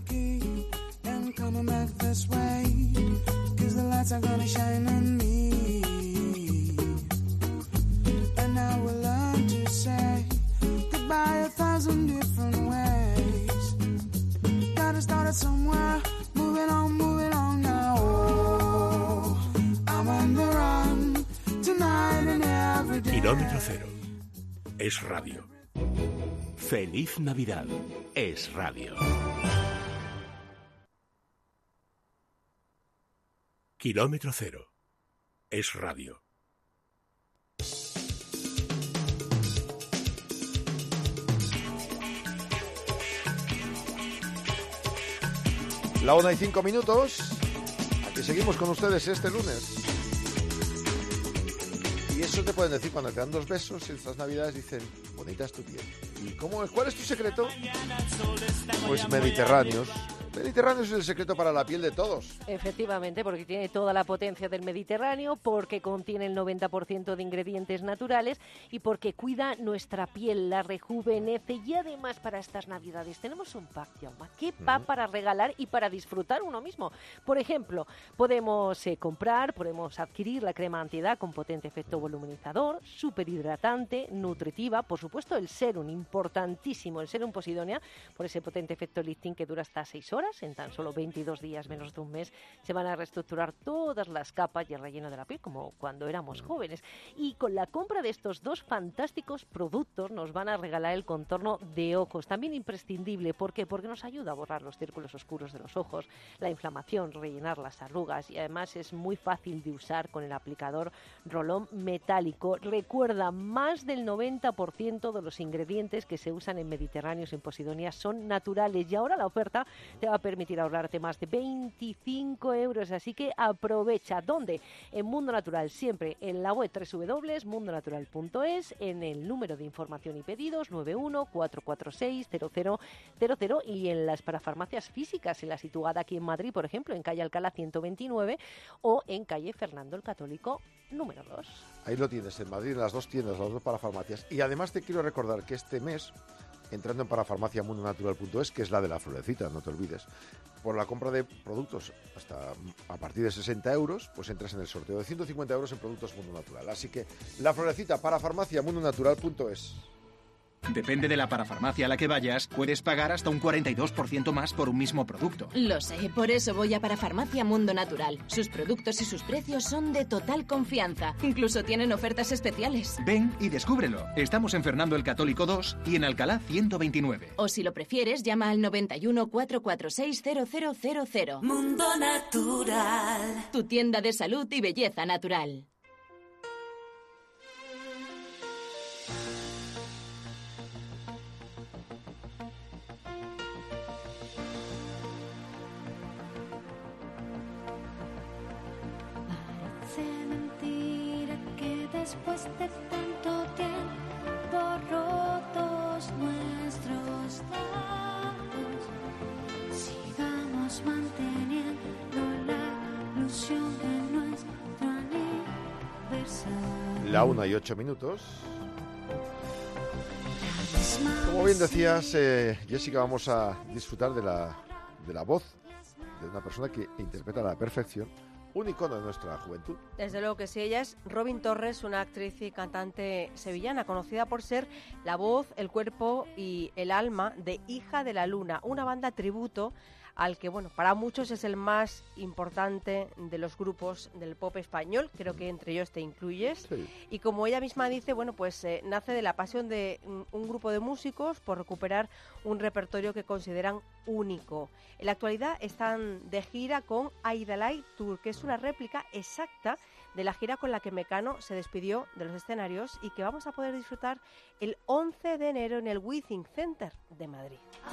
[SPEAKER 1] Kilómetro cero. Es radio. Feliz Navidad. Es radio. Kilómetro cero. Es radio.
[SPEAKER 2] La una y cinco minutos. Aquí seguimos con ustedes este lunes. Y eso te pueden decir cuando te dan dos besos y estas navidades dicen, bonita es tu piel. ¿Y cómo es? ¿Cuál es tu secreto? Pues mediterráneos. Mediterráneos es el secreto para la piel de todos.
[SPEAKER 4] Efectivamente, porque tiene toda la potencia del Mediterráneo, porque contiene el noventa por ciento de ingredientes naturales y porque cuida nuestra piel, la rejuvenece. Y además para estas navidades tenemos un pack, Jaume, que va
[SPEAKER 2] Mm.
[SPEAKER 4] para regalar y para disfrutar uno mismo. Por ejemplo, podemos eh, comprar, podemos adquirir la crema antiedad con potente efecto voluminizador, súper hidratante, nutritiva, por supuesto el serum, importantísimo, el serum Posidonia, por ese potente efecto lifting que dura hasta seis horas. En tan solo veintidós días, menos de un mes, se van a reestructurar todas las capas y el relleno de la piel, como cuando éramos jóvenes. Y con la compra de estos dos fantásticos productos nos van a regalar el contorno de ojos, también imprescindible. ¿Por qué? Porque nos ayuda a borrar los círculos oscuros de los ojos, la inflamación, rellenar las arrugas y además es muy fácil de usar con el aplicador rolón metálico. Recuerda, más del noventa por ciento de los ingredientes que se usan en Mediterráneos en Posidonia son naturales y ahora la oferta te va a permitir ahorrarte más de veinticinco euros, así que aprovecha. ¿Dónde? En Mundo Natural, siempre en la web doble u doble u doble u punto mundo natural punto es, en el número de información y pedidos nueve uno cuatro cuatro seis cero cero cero cero y en las parafarmacias físicas, en la situada aquí en Madrid, por ejemplo, en calle Alcalá ciento veintinueve o en calle Fernando el Católico número dos.
[SPEAKER 2] Ahí lo tienes, en Madrid, en las dos tiendas, las dos parafarmacias. Y además te quiero recordar que este mes, entrando en parafarmacia mundo natural punto es, que es la de la florecita, no te olvides, por la compra de productos hasta a partir de sesenta euros, pues entras en el sorteo de ciento cincuenta euros en productos Mundo Natural. Así que la florecita, parafarmacia mundo natural punto es.
[SPEAKER 7] Depende de la parafarmacia a la que vayas, puedes pagar hasta un cuarenta y dos por ciento más por un mismo producto.
[SPEAKER 22] Lo sé, por eso voy a Parafarmacia Mundo Natural. Sus productos y sus precios son de total confianza. Incluso tienen ofertas especiales.
[SPEAKER 7] Ven y descúbrelo. Estamos en Fernando el Católico dos y en Alcalá ciento veintinueve.
[SPEAKER 22] O si lo prefieres, llama al noventa y uno cuatro cuatro seis cero cero cero cero.
[SPEAKER 6] Mundo Natural.
[SPEAKER 22] Tu tienda de salud y belleza natural.
[SPEAKER 8] Después de tanto tiempo rotos nuestros datos, sigamos manteniendo la ilusión de nuestro aniversario.
[SPEAKER 2] La una y ocho minutos. Como bien decías, eh, Jessica, vamos a disfrutar de la, de la voz de una persona que interpreta a la perfección un icono de nuestra juventud.
[SPEAKER 9] Desde luego que sí, ella es Robin Torres, una actriz y cantante sevillana, conocida por ser la voz, el cuerpo y el alma de Hija de la Luna, una banda tributo al que, bueno, para muchos es el más importante de los grupos del pop español, creo que entre ellos te incluyes, sí. Y como ella misma dice, bueno, pues eh, nace de la pasión de un, un grupo de músicos por recuperar un repertorio que consideran único. En la actualidad están de gira con Aidalay Tour, que es una réplica exacta de la gira con la que Mecano se despidió de los escenarios y que vamos a poder disfrutar el once de enero en el Withing Center de Madrid.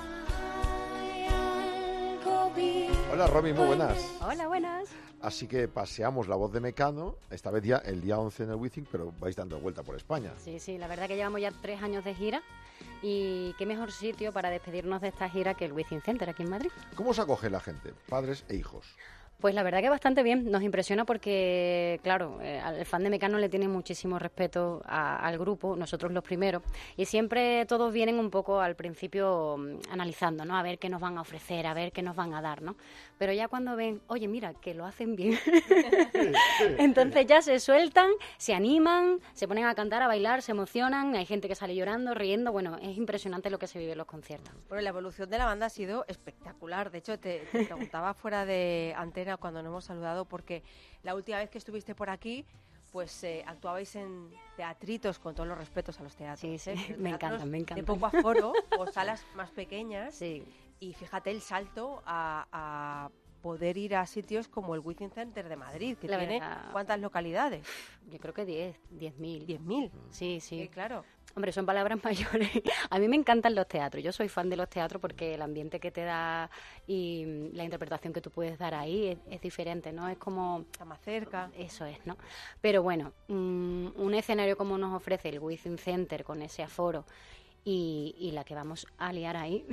[SPEAKER 2] Hola Romy, muy buenas.
[SPEAKER 23] Hola, buenas.
[SPEAKER 2] Así que paseamos la voz de Mecano, esta vez ya el día once en el Withing, pero vais dando vuelta por España.
[SPEAKER 23] Sí, sí, la verdad que llevamos ya tres años de gira y qué mejor sitio para despedirnos de esta gira que el Withing Center aquí en Madrid.
[SPEAKER 2] ¿Cómo os acoge la gente, padres e hijos?
[SPEAKER 23] Pues la verdad que bastante bien, nos impresiona porque, claro, eh, al fan de Mecano le tiene muchísimo respeto a, al grupo, nosotros los primeros, y siempre todos vienen un poco al principio um, analizando, ¿no? A ver qué nos van a ofrecer, a ver qué nos van a dar, ¿no? Pero ya cuando ven, oye, mira, que lo hacen bien, entonces ya se sueltan, se animan, se ponen a cantar, a bailar, se emocionan, hay gente que sale llorando, riendo, bueno, es impresionante lo que se vive en los conciertos.
[SPEAKER 9] Bueno, la evolución de la banda ha sido espectacular, de hecho te, te preguntaba fuera de antena cuando nos hemos saludado, porque la última vez que estuviste por aquí, pues eh, actuabais en teatritos, con todos los respetos a los teatros.
[SPEAKER 23] Sí, sí,
[SPEAKER 9] ¿eh?
[SPEAKER 23] me encantan, me encantan.
[SPEAKER 9] De poco aforo o salas más pequeñas.
[SPEAKER 23] Sí.
[SPEAKER 9] Y fíjate el salto a, a poder ir a sitios como el Withing Center de Madrid, que
[SPEAKER 23] la
[SPEAKER 9] tiene
[SPEAKER 23] verdad,
[SPEAKER 9] ¿cuántas localidades?
[SPEAKER 23] Yo creo que diez, diez mil.
[SPEAKER 9] ¿diez mil?
[SPEAKER 23] Sí, sí.
[SPEAKER 9] Sí, claro.
[SPEAKER 23] Hombre, son palabras mayores. A mí me encantan los teatros. Yo soy fan de los teatros porque el ambiente que te da y la interpretación que tú puedes dar ahí es, es diferente, ¿no? Es como...
[SPEAKER 9] Está más cerca.
[SPEAKER 23] Eso es, ¿no? Pero bueno, mmm, un escenario como nos ofrece el Withing Center con ese aforo y, y la que vamos a liar ahí.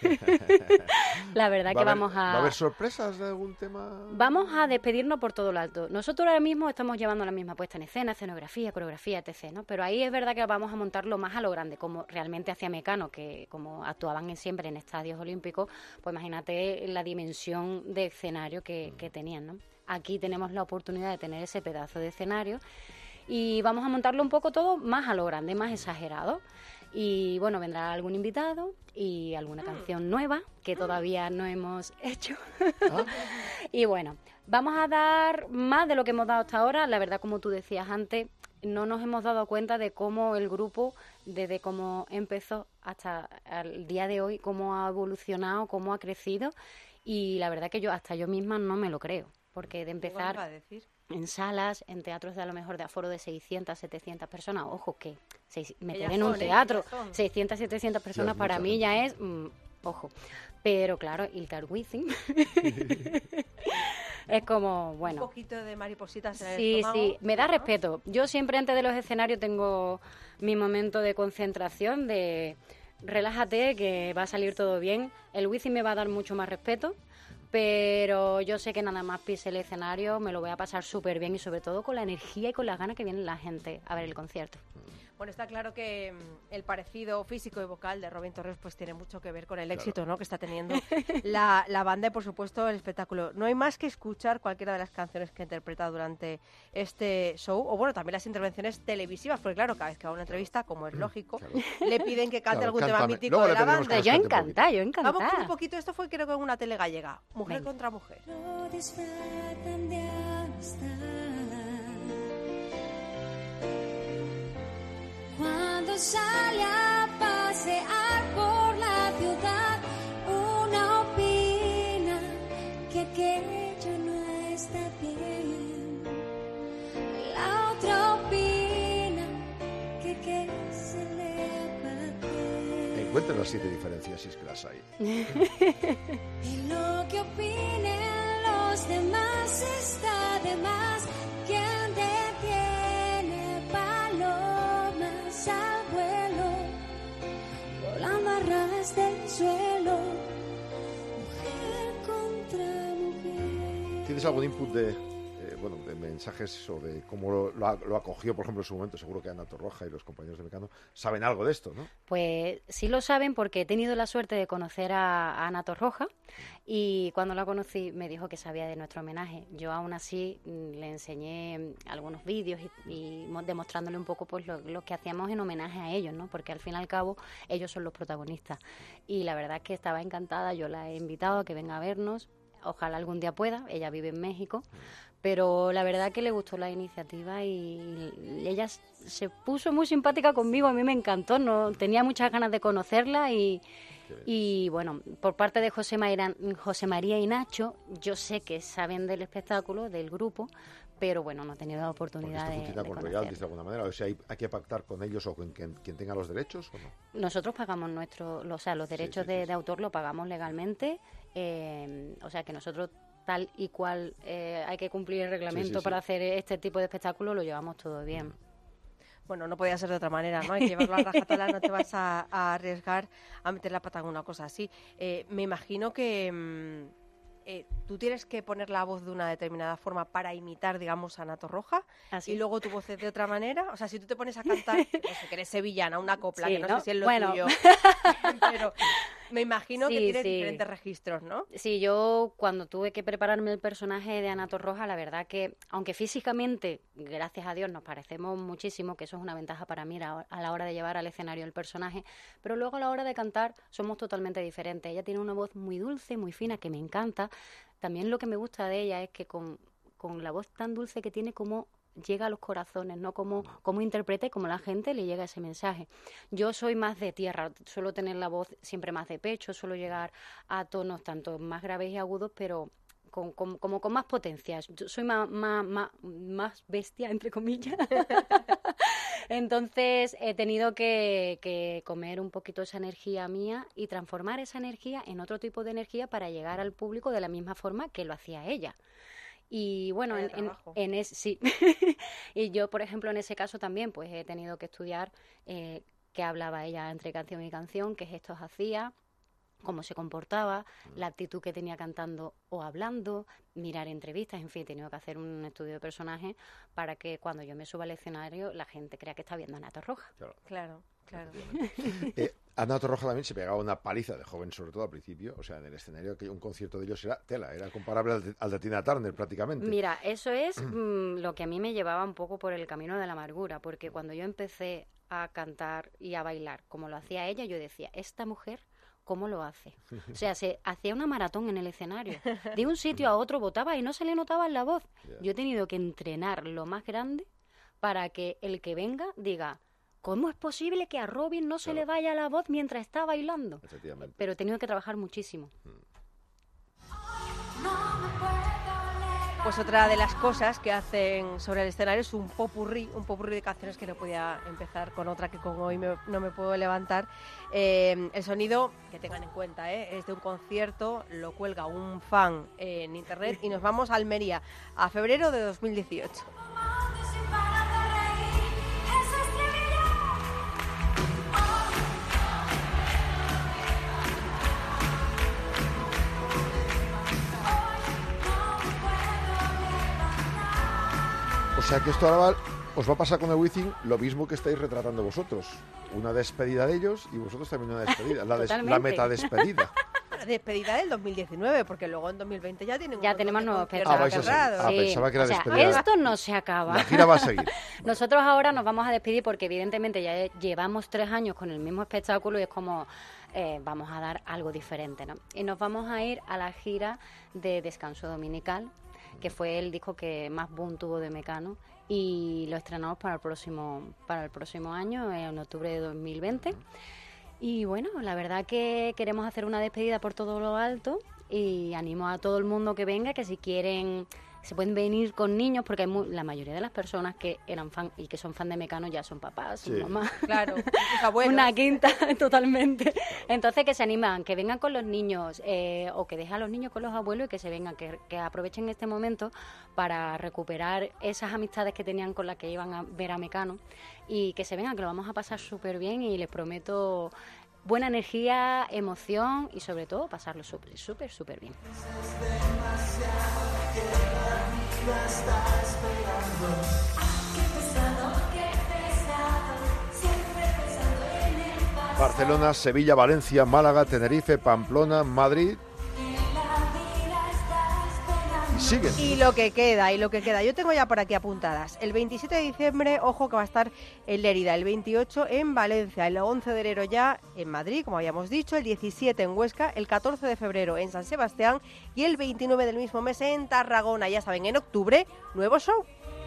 [SPEAKER 23] La verdad que vamos a...
[SPEAKER 2] ¿Va a haber sorpresas de algún tema?
[SPEAKER 23] Vamos a despedirnos por todo lo alto. Nosotros ahora mismo estamos llevando la misma puesta en escena, escenografía, coreografía, etcétera, ¿no? Pero ahí es verdad que vamos a montarlo más a lo grande, como realmente hacía Mecano, que como actuaban en, siempre en estadios olímpicos, pues imagínate la dimensión de escenario que, que tenían, ¿no? Aquí tenemos la oportunidad de tener ese pedazo de escenario y vamos a montarlo un poco todo más a lo grande, más exagerado. Y bueno, vendrá algún invitado y alguna canción nueva que todavía no hemos hecho. ¿Ah? Y bueno, vamos a dar más de lo que hemos dado hasta ahora. La verdad, como tú decías antes, no nos hemos dado cuenta de cómo el grupo, desde cómo empezó hasta el día de hoy, cómo ha evolucionado, cómo ha crecido. Y la verdad que yo hasta yo misma no me lo creo. Porque de empezar
[SPEAKER 9] a decir?
[SPEAKER 23] en salas, en teatros de a lo mejor de aforo de seiscientas, setecientas personas, ojo que seis, meter
[SPEAKER 9] Ellas
[SPEAKER 23] en un
[SPEAKER 9] son,
[SPEAKER 23] teatro
[SPEAKER 9] ¿eh?
[SPEAKER 23] seiscientas, setecientas personas
[SPEAKER 2] Ya,
[SPEAKER 23] para
[SPEAKER 2] mucha
[SPEAKER 23] mí
[SPEAKER 2] gente.
[SPEAKER 23] ya es, mm, ojo, pero claro, Ilkar Withing es como, bueno.
[SPEAKER 9] Un poquito de maripositas en el
[SPEAKER 23] Sí,
[SPEAKER 9] estómago.
[SPEAKER 23] sí, me da
[SPEAKER 9] ¿no?
[SPEAKER 23] respeto. Yo siempre antes de los escenarios tengo mi momento de concentración, de relájate, que va a salir todo bien. El Withing me va a dar mucho más respeto, pero yo sé que nada más pise el escenario me lo voy a pasar súper bien y sobre todo con la energía y con las ganas que viene la gente a ver el concierto.
[SPEAKER 9] Bueno, está claro que mm, el parecido físico y vocal de Robin Torres pues tiene mucho que ver con el
[SPEAKER 2] Claro.
[SPEAKER 9] éxito, ¿no?, que está teniendo la, la banda y por supuesto el espectáculo. No hay más que escuchar cualquiera de las canciones que interpreta durante este show, o bueno, también las intervenciones televisivas, porque claro, cada vez que va a una entrevista, como es lógico, le piden que cante
[SPEAKER 2] Claro,
[SPEAKER 9] algún tema
[SPEAKER 2] cántame.
[SPEAKER 9] mítico
[SPEAKER 2] Luego
[SPEAKER 9] de
[SPEAKER 2] le
[SPEAKER 9] la
[SPEAKER 2] pedimos
[SPEAKER 9] banda.
[SPEAKER 2] que
[SPEAKER 23] Yo
[SPEAKER 2] nos cante un
[SPEAKER 23] encantada, yo encantada.
[SPEAKER 9] Vamos con un poquito, esto fue creo que en una tele gallega, Mujer
[SPEAKER 23] Venga.
[SPEAKER 9] contra Mujer.
[SPEAKER 8] No disfrutan de amistad. Cuando sale a pasear por la ciudad, una opina que aquello no está bien. La otra opina que, que se le va bien.
[SPEAKER 2] Encuentra las siete diferencias, si es que las hay.
[SPEAKER 8] Y lo que opinen los demás está de más. ¿Quién detiene para
[SPEAKER 2] ¿Tienes algún input de, eh, bueno, de mensajes o de cómo lo, lo, lo acogió, por ejemplo, en su momento? Seguro que Ana Torroja y los compañeros de Mecano saben algo de esto, ¿no?
[SPEAKER 23] Pues sí lo saben porque he tenido la suerte de conocer a, a Ana Torroja y cuando la conocí me dijo que sabía de nuestro homenaje. Yo aún así le enseñé algunos vídeos y, y demostrándole un poco pues lo, lo que hacíamos en homenaje a ellos, ¿no? Porque al fin y al cabo ellos son los protagonistas. Y la verdad es que estaba encantada, yo la he invitado a que venga a vernos. Ojalá algún día pueda, ella vive en México, pero la verdad que le gustó la iniciativa y ella se puso muy simpática conmigo, a mí me encantó, no tenía muchas ganas de conocerla y, y bueno, por parte de José, Mayra, José María y Nacho, yo sé que saben del espectáculo, del grupo, pero bueno, no he tenido la oportunidad de,
[SPEAKER 2] funciona
[SPEAKER 23] de
[SPEAKER 2] con
[SPEAKER 23] conocerlo.
[SPEAKER 2] royalties de alguna manera, o sea, hay, hay que pactar con ellos o con quien, quien tenga los derechos, ¿o no?
[SPEAKER 23] Nosotros pagamos nuestro, o sea, los derechos sí, sí, de, sí. de autor lo pagamos legalmente, eh, o sea que nosotros tal y cual eh, hay que cumplir el reglamento sí, sí, para sí. hacer este tipo de espectáculo, lo llevamos todo bien.
[SPEAKER 9] Bueno, no podía ser de otra manera, ¿no? Hay que llevarlo a rajatabla, no te vas a, a arriesgar a meter la pata en una cosa así. Eh, me imagino que... Mmm, Eh, tú tienes que poner la voz de una determinada forma para imitar, digamos, a Ana Torroja y luego tu voz es de otra manera. O sea, si tú te pones a cantar, no sé, que eres sevillana, una copla, sí, que no, no sé si es lo bueno. tuyo, pero me imagino
[SPEAKER 23] sí,
[SPEAKER 9] que tienes
[SPEAKER 23] sí.
[SPEAKER 9] diferentes registros, ¿no?
[SPEAKER 23] Sí, yo cuando tuve que prepararme el personaje de Ana Torroja, la verdad que, aunque físicamente, gracias a Dios, nos parecemos muchísimo, que eso es una ventaja para mí a la hora de llevar al escenario el personaje, pero luego a la hora de cantar somos totalmente diferentes. Ella tiene una voz muy dulce, muy fina, que me encanta. También lo que me gusta de ella es que con, con la voz tan dulce que tiene, como llega a los corazones, ¿no? Como, como interpreta y como la gente le llega ese mensaje. Yo soy más de tierra, suelo tener la voz siempre más de pecho, suelo llegar a tonos tanto más graves y agudos, pero con, con, como con más potencia. Yo soy más, más, más, más bestia, entre comillas. Entonces he tenido que, que comer un poquito esa energía mía y transformar esa energía en otro tipo de energía para llegar al público de la misma forma que lo hacía ella. Y bueno, en, en, en es, sí. Y yo, por ejemplo, en ese caso también pues he tenido que estudiar eh, qué hablaba ella entre canción y canción, qué gestos hacía, cómo se comportaba, la actitud que tenía cantando o hablando, mirar entrevistas, en fin, he tenido que hacer un estudio de personaje para que cuando yo me suba al escenario la gente crea que está viendo a Ana Torroja.
[SPEAKER 9] Claro, claro. claro.
[SPEAKER 2] eh, Ana Torroja también se pegaba una paliza de joven, sobre todo al principio, o sea, en el escenario, que un concierto de ellos era tela, era comparable al de, al de Tina Turner prácticamente.
[SPEAKER 23] Mira, eso es mm, lo que a mí me llevaba un poco por el camino de la amargura, porque cuando yo empecé a cantar y a bailar como lo hacía ella, yo decía, esta mujer... ¿Cómo lo hace? O sea, se hacía una maratón en el escenario. De un sitio a otro botaba y no se le notaba en la voz. Yo he tenido que entrenar lo más grande para que el que venga diga, ¿cómo es posible que a Robin no se claro. le vaya la voz mientras está bailando? Pero he tenido que trabajar muchísimo.
[SPEAKER 9] Pues otra de las cosas que hacen sobre el escenario es un popurrí, un popurrí de canciones que no podía empezar con otra que con hoy me, no me puedo levantar. Eh, el sonido, que tengan en cuenta, eh, es de un concierto, lo cuelga un fan en internet y nos vamos a Almería a febrero de dos mil dieciocho.
[SPEAKER 2] O sea que esto ahora va, os va a pasar con el Wizzing lo mismo que estáis retratando vosotros. Una despedida de ellos y vosotros también una despedida. La, des, la metadespedida.
[SPEAKER 9] La despedida del dos mil diecinueve, porque luego en dos mil veinte ya tienen
[SPEAKER 23] ya tenemos nuevos
[SPEAKER 2] espectáculos. Ah, ah,
[SPEAKER 23] sí.
[SPEAKER 2] pensaba que era
[SPEAKER 23] o sea,
[SPEAKER 2] despedida.
[SPEAKER 23] Esto no se acaba.
[SPEAKER 2] La gira va a seguir.
[SPEAKER 23] Nosotros ahora nos vamos a despedir porque evidentemente ya llevamos tres años con el mismo espectáculo y es como... Eh, vamos a dar algo diferente, ¿no? Y nos vamos a ir a la gira de Descanso Dominical, que fue el disco que más boom tuvo de Mecano, y lo estrenamos para el próximo para el próximo año, en octubre de dos mil veinte. Y bueno, la verdad que queremos hacer una despedida por todo lo alto y animo a todo el mundo que venga, que si quieren se pueden venir con niños, porque hay muy, la mayoría de las personas que eran fan y que son fan de Mecano ya son papás, son
[SPEAKER 2] Sí.
[SPEAKER 23] mamás.
[SPEAKER 9] Claro, tus abuelos.
[SPEAKER 23] Una quinta, totalmente. Entonces que se animan, que vengan con los niños eh, o que dejen a los niños con los abuelos y que se vengan, que, que aprovechen este momento para recuperar esas amistades que tenían con las que iban a ver a Mecano y que se vengan, que lo vamos a pasar súper bien y les prometo buena energía, emoción y sobre todo pasarlo súper, súper, súper bien.
[SPEAKER 2] Barcelona, Sevilla, Valencia, Málaga, Tenerife, Pamplona, Madrid. Y siguen.
[SPEAKER 9] Y lo que queda, y lo que queda. Yo tengo ya por aquí apuntadas. El veintisiete de diciembre, ojo que va a estar en Lérida. El veintiocho en Valencia. El once de enero ya en Madrid, como habíamos dicho. El diecisiete en Huesca. El catorce de febrero en San Sebastián. Y el veintinueve del mismo mes en Tarragona. Ya saben, en octubre, nuevo show.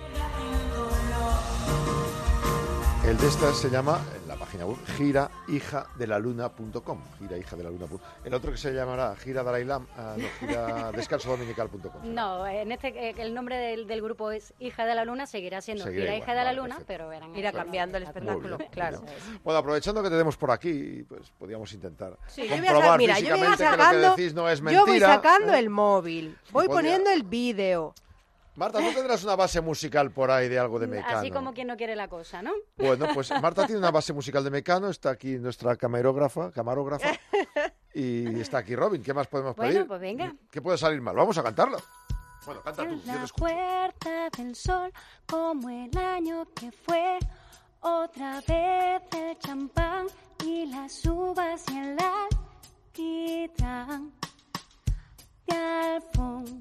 [SPEAKER 2] El de esta se llama, en la página web, gira hija de la luna punto com. Gira hija de la luna punto com. El otro que se llamará Gira Dalai Lama, ah, no, gira descanso dominical punto com.
[SPEAKER 23] No, en este el nombre del, del grupo es Hija de la Luna, seguirá siendo
[SPEAKER 2] Seguirá
[SPEAKER 23] Gira
[SPEAKER 2] igual,
[SPEAKER 23] Hija de la
[SPEAKER 2] vale,
[SPEAKER 23] Luna,
[SPEAKER 2] perfecto.
[SPEAKER 23] pero verán.
[SPEAKER 9] Irá cambiando el espectáculo, claro.
[SPEAKER 2] Bueno, aprovechando que tenemos por aquí, pues podríamos intentar
[SPEAKER 9] Sí, yo voy a
[SPEAKER 2] comprobar
[SPEAKER 9] sa- mira, yo voy a
[SPEAKER 2] físicamente que
[SPEAKER 9] sacando,
[SPEAKER 2] lo que decís no es mentira.
[SPEAKER 9] yo voy sacando
[SPEAKER 2] ¿eh?
[SPEAKER 9] el móvil, voy
[SPEAKER 2] Podría-
[SPEAKER 9] poniendo el vídeo.
[SPEAKER 2] Marta, ¿tú tendrás una base musical por ahí de algo de Mecano?
[SPEAKER 23] Así como quien no quiere la cosa, ¿no?
[SPEAKER 2] Bueno, pues Marta tiene una base musical de Mecano, está aquí nuestra camarógrafa, camarógrafa, y está aquí Robin. ¿Qué más podemos
[SPEAKER 23] Bueno,
[SPEAKER 2] pedir?
[SPEAKER 23] pues venga.
[SPEAKER 2] ¿Qué puede salir mal? Vamos a cantarla. Bueno, canta tú,
[SPEAKER 8] En
[SPEAKER 2] yo te
[SPEAKER 8] la
[SPEAKER 2] escucho.
[SPEAKER 8] puerta del sol, como el año que fue, otra vez el champán y las uvas y el alquitrán. Y al fondo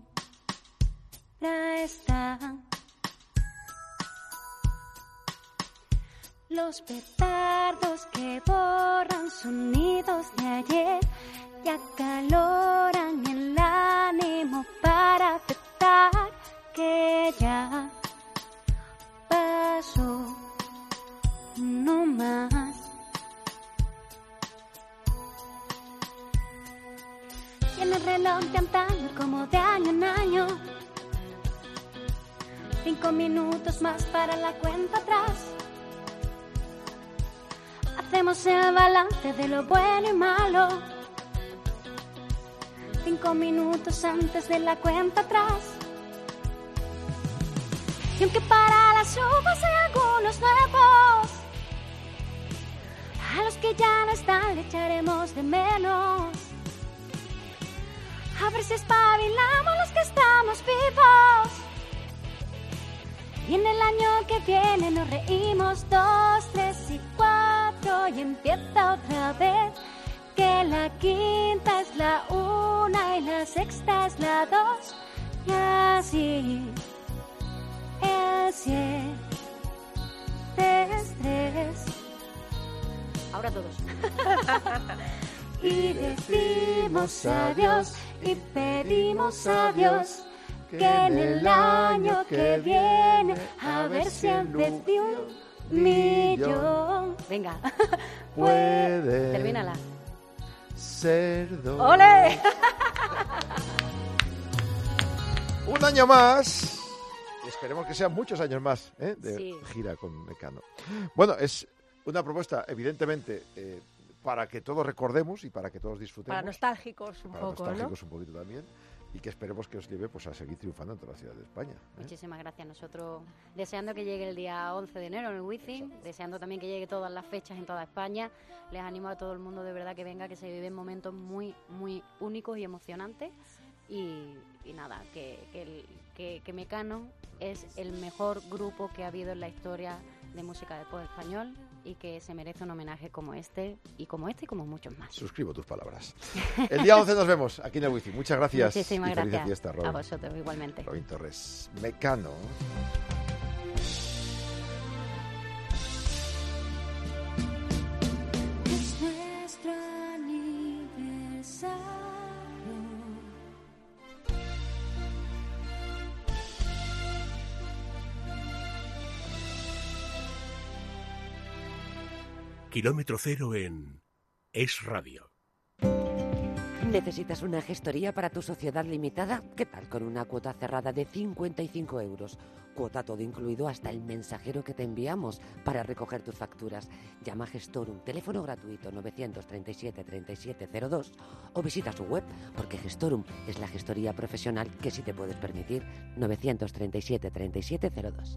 [SPEAKER 8] están los petardos que borran sonidos de ayer y acaloran el ánimo para aceptar que ya pasó uno más. Y en el reloj de antaño, como de año en año, cinco minutos más para la cuenta atrás. Hacemos el balance de lo bueno y malo. Cinco minutos antes de la cuenta atrás. Y aunque para las uvas hay algunos nuevos, a los que ya no están le echaremos de menos. A ver si espabilamos los que estamos vivos. Y en el año que viene nos reímos dos, tres y cuatro y empieza otra vez. Que la quinta es la una y la sexta es la dos. Y así el siete es tres.
[SPEAKER 23] Ahora todos.
[SPEAKER 8] Y decimos adiós y pedimos a Dios que en el año que viene a ver si en vez de un millón
[SPEAKER 23] Venga,
[SPEAKER 2] Puede
[SPEAKER 23] termínala.
[SPEAKER 2] ser dos.
[SPEAKER 23] ¡Ole!
[SPEAKER 2] Un año más. Esperemos que sean muchos años más, ¿eh? De
[SPEAKER 23] Sí.
[SPEAKER 2] gira con Mecano. Bueno, es una propuesta, evidentemente, eh, para que todos recordemos y para que todos disfrutemos.
[SPEAKER 9] Para nostálgicos un
[SPEAKER 2] Para
[SPEAKER 9] poco,
[SPEAKER 2] nostálgicos
[SPEAKER 9] ¿no?
[SPEAKER 2] un poquito también. Y que esperemos que os lleve pues, a seguir triunfando en toda la ciudad de España. ¿eh?
[SPEAKER 23] Muchísimas gracias. Nosotros deseando que llegue el día once de enero en el Wizzing, deseando también que llegue todas las fechas en toda España. Les animo a todo el mundo de verdad que venga, que se viven momentos muy, muy únicos y emocionantes. Y, y nada, que, que, el- que, que Mecano es el mejor grupo que ha habido en la historia de música de pop español y que se merece un homenaje como este y como este y como muchos más.
[SPEAKER 2] Suscribo tus palabras. El día once nos vemos aquí en el Wizzing. Muchas gracias.
[SPEAKER 23] Muchísimas
[SPEAKER 2] y feliz
[SPEAKER 23] gracias
[SPEAKER 2] fiesta, Robin.
[SPEAKER 23] a vosotros igualmente.
[SPEAKER 2] Robin Torres. Mecano.
[SPEAKER 8] es nuestro aniversario.
[SPEAKER 1] Kilómetro cero en Es Radio.
[SPEAKER 10] ¿Necesitas una gestoría para tu sociedad limitada? ¿Qué tal con una cuota cerrada de cincuenta y cinco euros? Cuota todo incluido hasta el mensajero que te enviamos para recoger tus facturas. Llama a Gestorum, teléfono gratuito novecientos treinta y siete treinta y siete cero dos o visita su web porque Gestorum es la gestoría profesional que sí te puedes permitir. novecientos treinta y siete treinta y siete cero dos.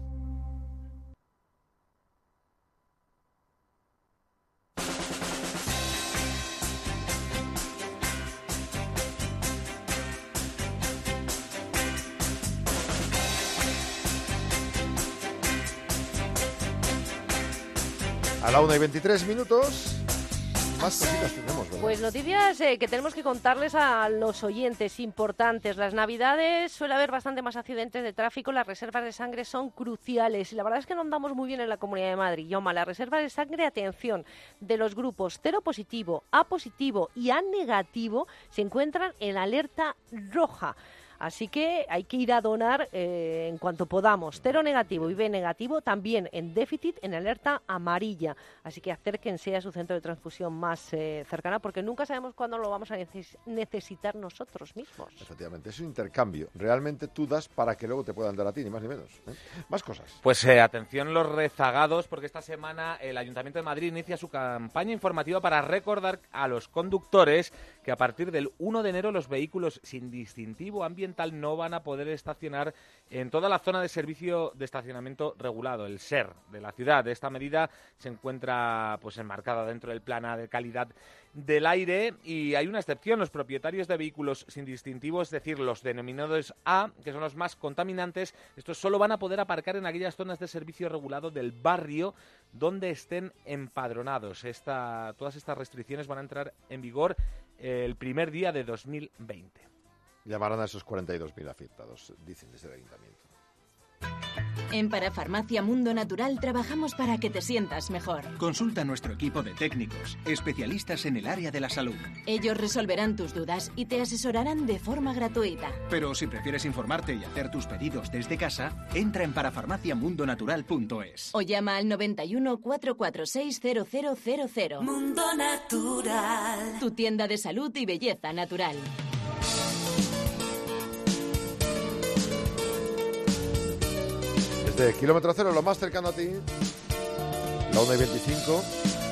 [SPEAKER 2] A la una y veintitrés minutos. Más cositas tenemos, ¿verdad?
[SPEAKER 4] Pues noticias eh, que tenemos que contarles a los oyentes importantes. Las Navidades suele haber bastante más accidentes de tráfico, las reservas de sangre son cruciales y la verdad es que no andamos muy bien en la Comunidad de Madrid. Yoma, las reservas de sangre, atención, de los grupos cero positivo, A positivo y A negativo se encuentran en alerta roja. Así que hay que ir a donar eh, en cuanto podamos. Cero negativo y B negativo también en déficit, en alerta amarilla. Así que acérquense a su centro de transfusión más eh, cercana porque nunca sabemos cuándo lo vamos a neces- necesitar nosotros mismos.
[SPEAKER 2] Efectivamente, es un intercambio. Realmente tú das para que luego te puedan dar a ti, ni más ni menos. ¿eh? Más cosas.
[SPEAKER 3] Pues eh, atención los rezagados, porque esta semana el Ayuntamiento de Madrid inicia su campaña informativa para recordar a los conductores que a partir del uno de enero los vehículos sin distintivo ambiental no van a poder estacionar en toda la zona de servicio de estacionamiento regulado, el S E R de la ciudad. Esta medida se encuentra pues enmarcada dentro del Plan de Calidad del Aire y hay una excepción. Los propietarios de vehículos sin distintivo, es decir, los denominados A, que son los más contaminantes, estos solo van a poder aparcar en aquellas zonas de servicio regulado del barrio donde estén empadronados. Esta, todas estas restricciones van a entrar en vigor el primer día de dos mil veinte.
[SPEAKER 2] Llamarán a esos cuarenta y dos mil afectados, dicen desde el Ayuntamiento.
[SPEAKER 22] En Parafarmacia Mundo Natural trabajamos para que te sientas mejor.
[SPEAKER 7] Consulta a nuestro equipo de técnicos, especialistas en el área de la salud.
[SPEAKER 22] Ellos resolverán tus dudas y te asesorarán de forma gratuita.
[SPEAKER 7] Pero si prefieres informarte y hacer tus pedidos desde casa, entra en parafarmacia mundo natural punto es.
[SPEAKER 22] O llama al noventa y uno, cuatrocientos cuarenta y seis, cero cero cero cero.
[SPEAKER 6] Mundo Natural.
[SPEAKER 22] Tu tienda de salud y belleza natural.
[SPEAKER 2] Desde Kilómetro Cero, lo más cercano a ti, la una y veinticinco.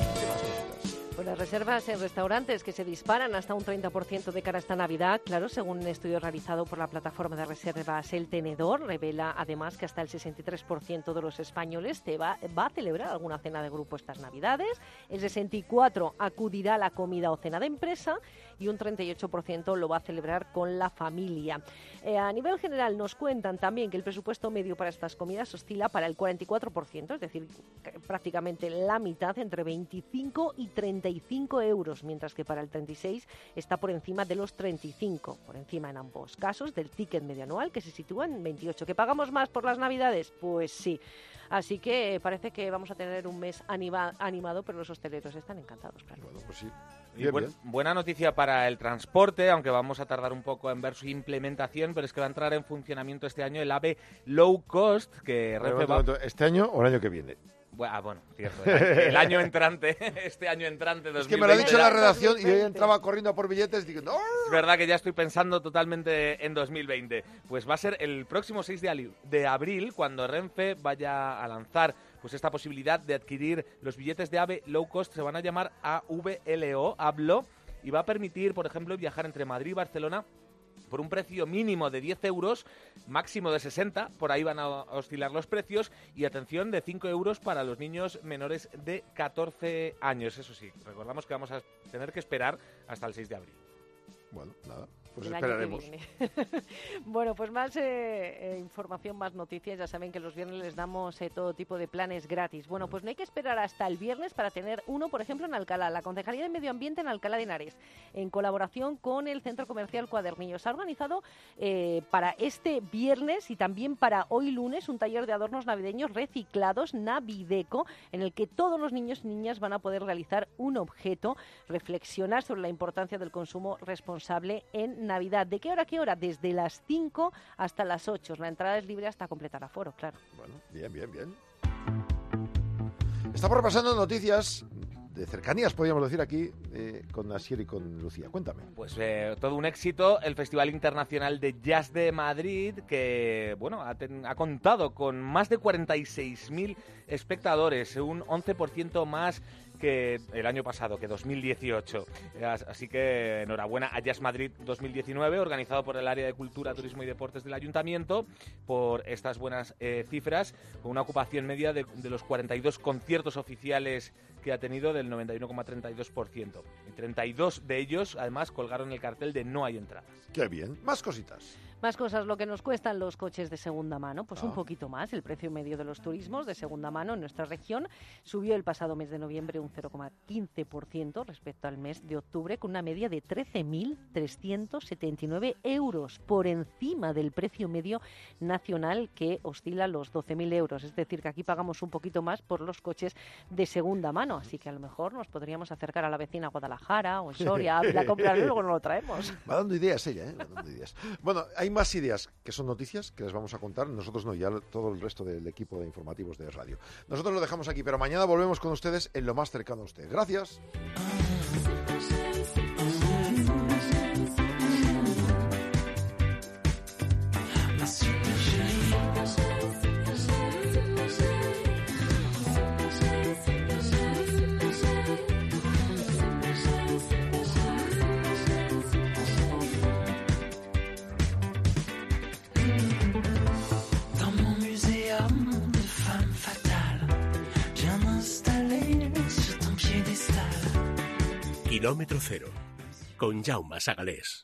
[SPEAKER 4] Pues las reservas en restaurantes que se disparan hasta un treinta por ciento de cara a esta Navidad, claro, según un estudio realizado por la plataforma de reservas El Tenedor, revela además que hasta el sesenta y tres por ciento de los españoles te va, va a celebrar alguna cena de grupo estas Navidades, el sesenta y cuatro por ciento acudirá a la comida o cena de empresa y un treinta y ocho por ciento lo va a celebrar con la familia. Eh, a nivel general nos cuentan también que el presupuesto medio para estas comidas oscila para el cuarenta y cuatro por ciento, es decir, prácticamente la mitad, entre veinticinco y treinta y cinco euros, mientras que para el treinta y seis está por encima de los treinta y cinco, por encima en ambos casos del ticket medio anual que se sitúa en veintiocho. ¿Que pagamos más por las Navidades? Pues sí. Así que parece que vamos a tener un mes anima- animado, pero los hosteleros están encantados, claro.
[SPEAKER 2] Bueno, pues sí.
[SPEAKER 3] Y
[SPEAKER 2] Bien,
[SPEAKER 3] buen-
[SPEAKER 2] bien.
[SPEAKER 3] buena noticia para el transporte, aunque vamos a tardar un poco en ver su implementación, pero es que va a entrar en funcionamiento este año el AVE Low Cost, que Renfe va...
[SPEAKER 2] ¿Este año o el año que viene?
[SPEAKER 3] Bueno, ah, bueno, cierto. El año, el año entrante, este año entrante dos mil veinte.
[SPEAKER 2] Es que me lo ha dicho la redacción y yo entraba corriendo a por billetes y digo, ¡no!
[SPEAKER 3] Es verdad que ya estoy pensando totalmente en dos mil veinte. Pues va a ser el próximo seis de, ali- de abril cuando Renfe vaya a lanzar pues esta posibilidad de adquirir los billetes de AVE Low Cost. Se van a llamar A V L O, AVLO, y va a permitir, por ejemplo, viajar entre Madrid y Barcelona por un precio mínimo de diez euros, máximo de sesenta, por ahí van a oscilar los precios, y atención, de cinco euros para los niños menores de catorce años. Eso sí, recordamos que vamos a tener que esperar hasta el seis de abril.
[SPEAKER 2] Bueno, nada, pues
[SPEAKER 4] El año que
[SPEAKER 2] esperaremos.
[SPEAKER 4] viene. Bueno, pues más eh, eh, información, más noticias. Ya saben que los viernes les damos eh, todo tipo de planes gratis. Bueno, pues no hay que esperar hasta el viernes para tener uno, por ejemplo, en Alcalá. La Concejalía de Medio Ambiente en Alcalá de Henares, en colaboración con el Centro Comercial Cuadernillos, ha organizado eh, para este viernes y también para hoy lunes un taller de adornos navideños reciclados, Navideco, en el que todos los niños y niñas van a poder realizar un objeto, reflexionar sobre la importancia del consumo responsable en Navidad. ¿De qué hora a qué hora? Desde las cinco hasta las ocho. La entrada es libre hasta completar aforo, claro.
[SPEAKER 2] Bueno, bien, bien, bien. Estamos repasando noticias de cercanías, podríamos decir aquí, eh, con Asier y con Lucía. Cuéntame.
[SPEAKER 3] Pues eh, todo un éxito, el Festival Internacional de Jazz de Madrid, que bueno ha, ten- ha contado con más de cuarenta y seis mil espectadores, un once por ciento más que el año pasado, que dos mil dieciocho. Así que enhorabuena a Jazz Madrid dos mil diecinueve, organizado por el Área de Cultura, Turismo y Deportes del Ayuntamiento, por estas buenas eh, cifras, con una ocupación media de, de los cuarenta y dos conciertos oficiales que que ha tenido del noventa y uno coma treinta y dos por ciento. Y treinta y dos de ellos, además, colgaron el cartel de no hay entradas.
[SPEAKER 2] Qué bien. Más cositas.
[SPEAKER 4] Más cosas, lo que nos cuestan los coches de segunda mano, pues ah. un poquito más. El precio medio de los turismos de segunda mano en nuestra región subió el pasado mes de noviembre un cero coma quince por ciento respecto al mes de octubre, con una media de trece mil trescientos setenta y nueve euros, por encima del precio medio nacional, que oscila los doce mil euros. Es decir, que aquí pagamos un poquito más por los coches de segunda mano, así que a lo mejor nos podríamos acercar a la vecina Guadalajara o Soria a comprarlo y luego no lo traemos.
[SPEAKER 2] Va dando ideas ella, ¿eh? Va dando ideas. Bueno, hay más ideas que son noticias que les vamos a contar. Nosotros no, ya todo el resto del equipo de informativos de Radio. Nosotros lo dejamos aquí, pero mañana volvemos con ustedes en lo más cercano a usted. Gracias.
[SPEAKER 1] Kilómetro cero, con Jaume Sagalés.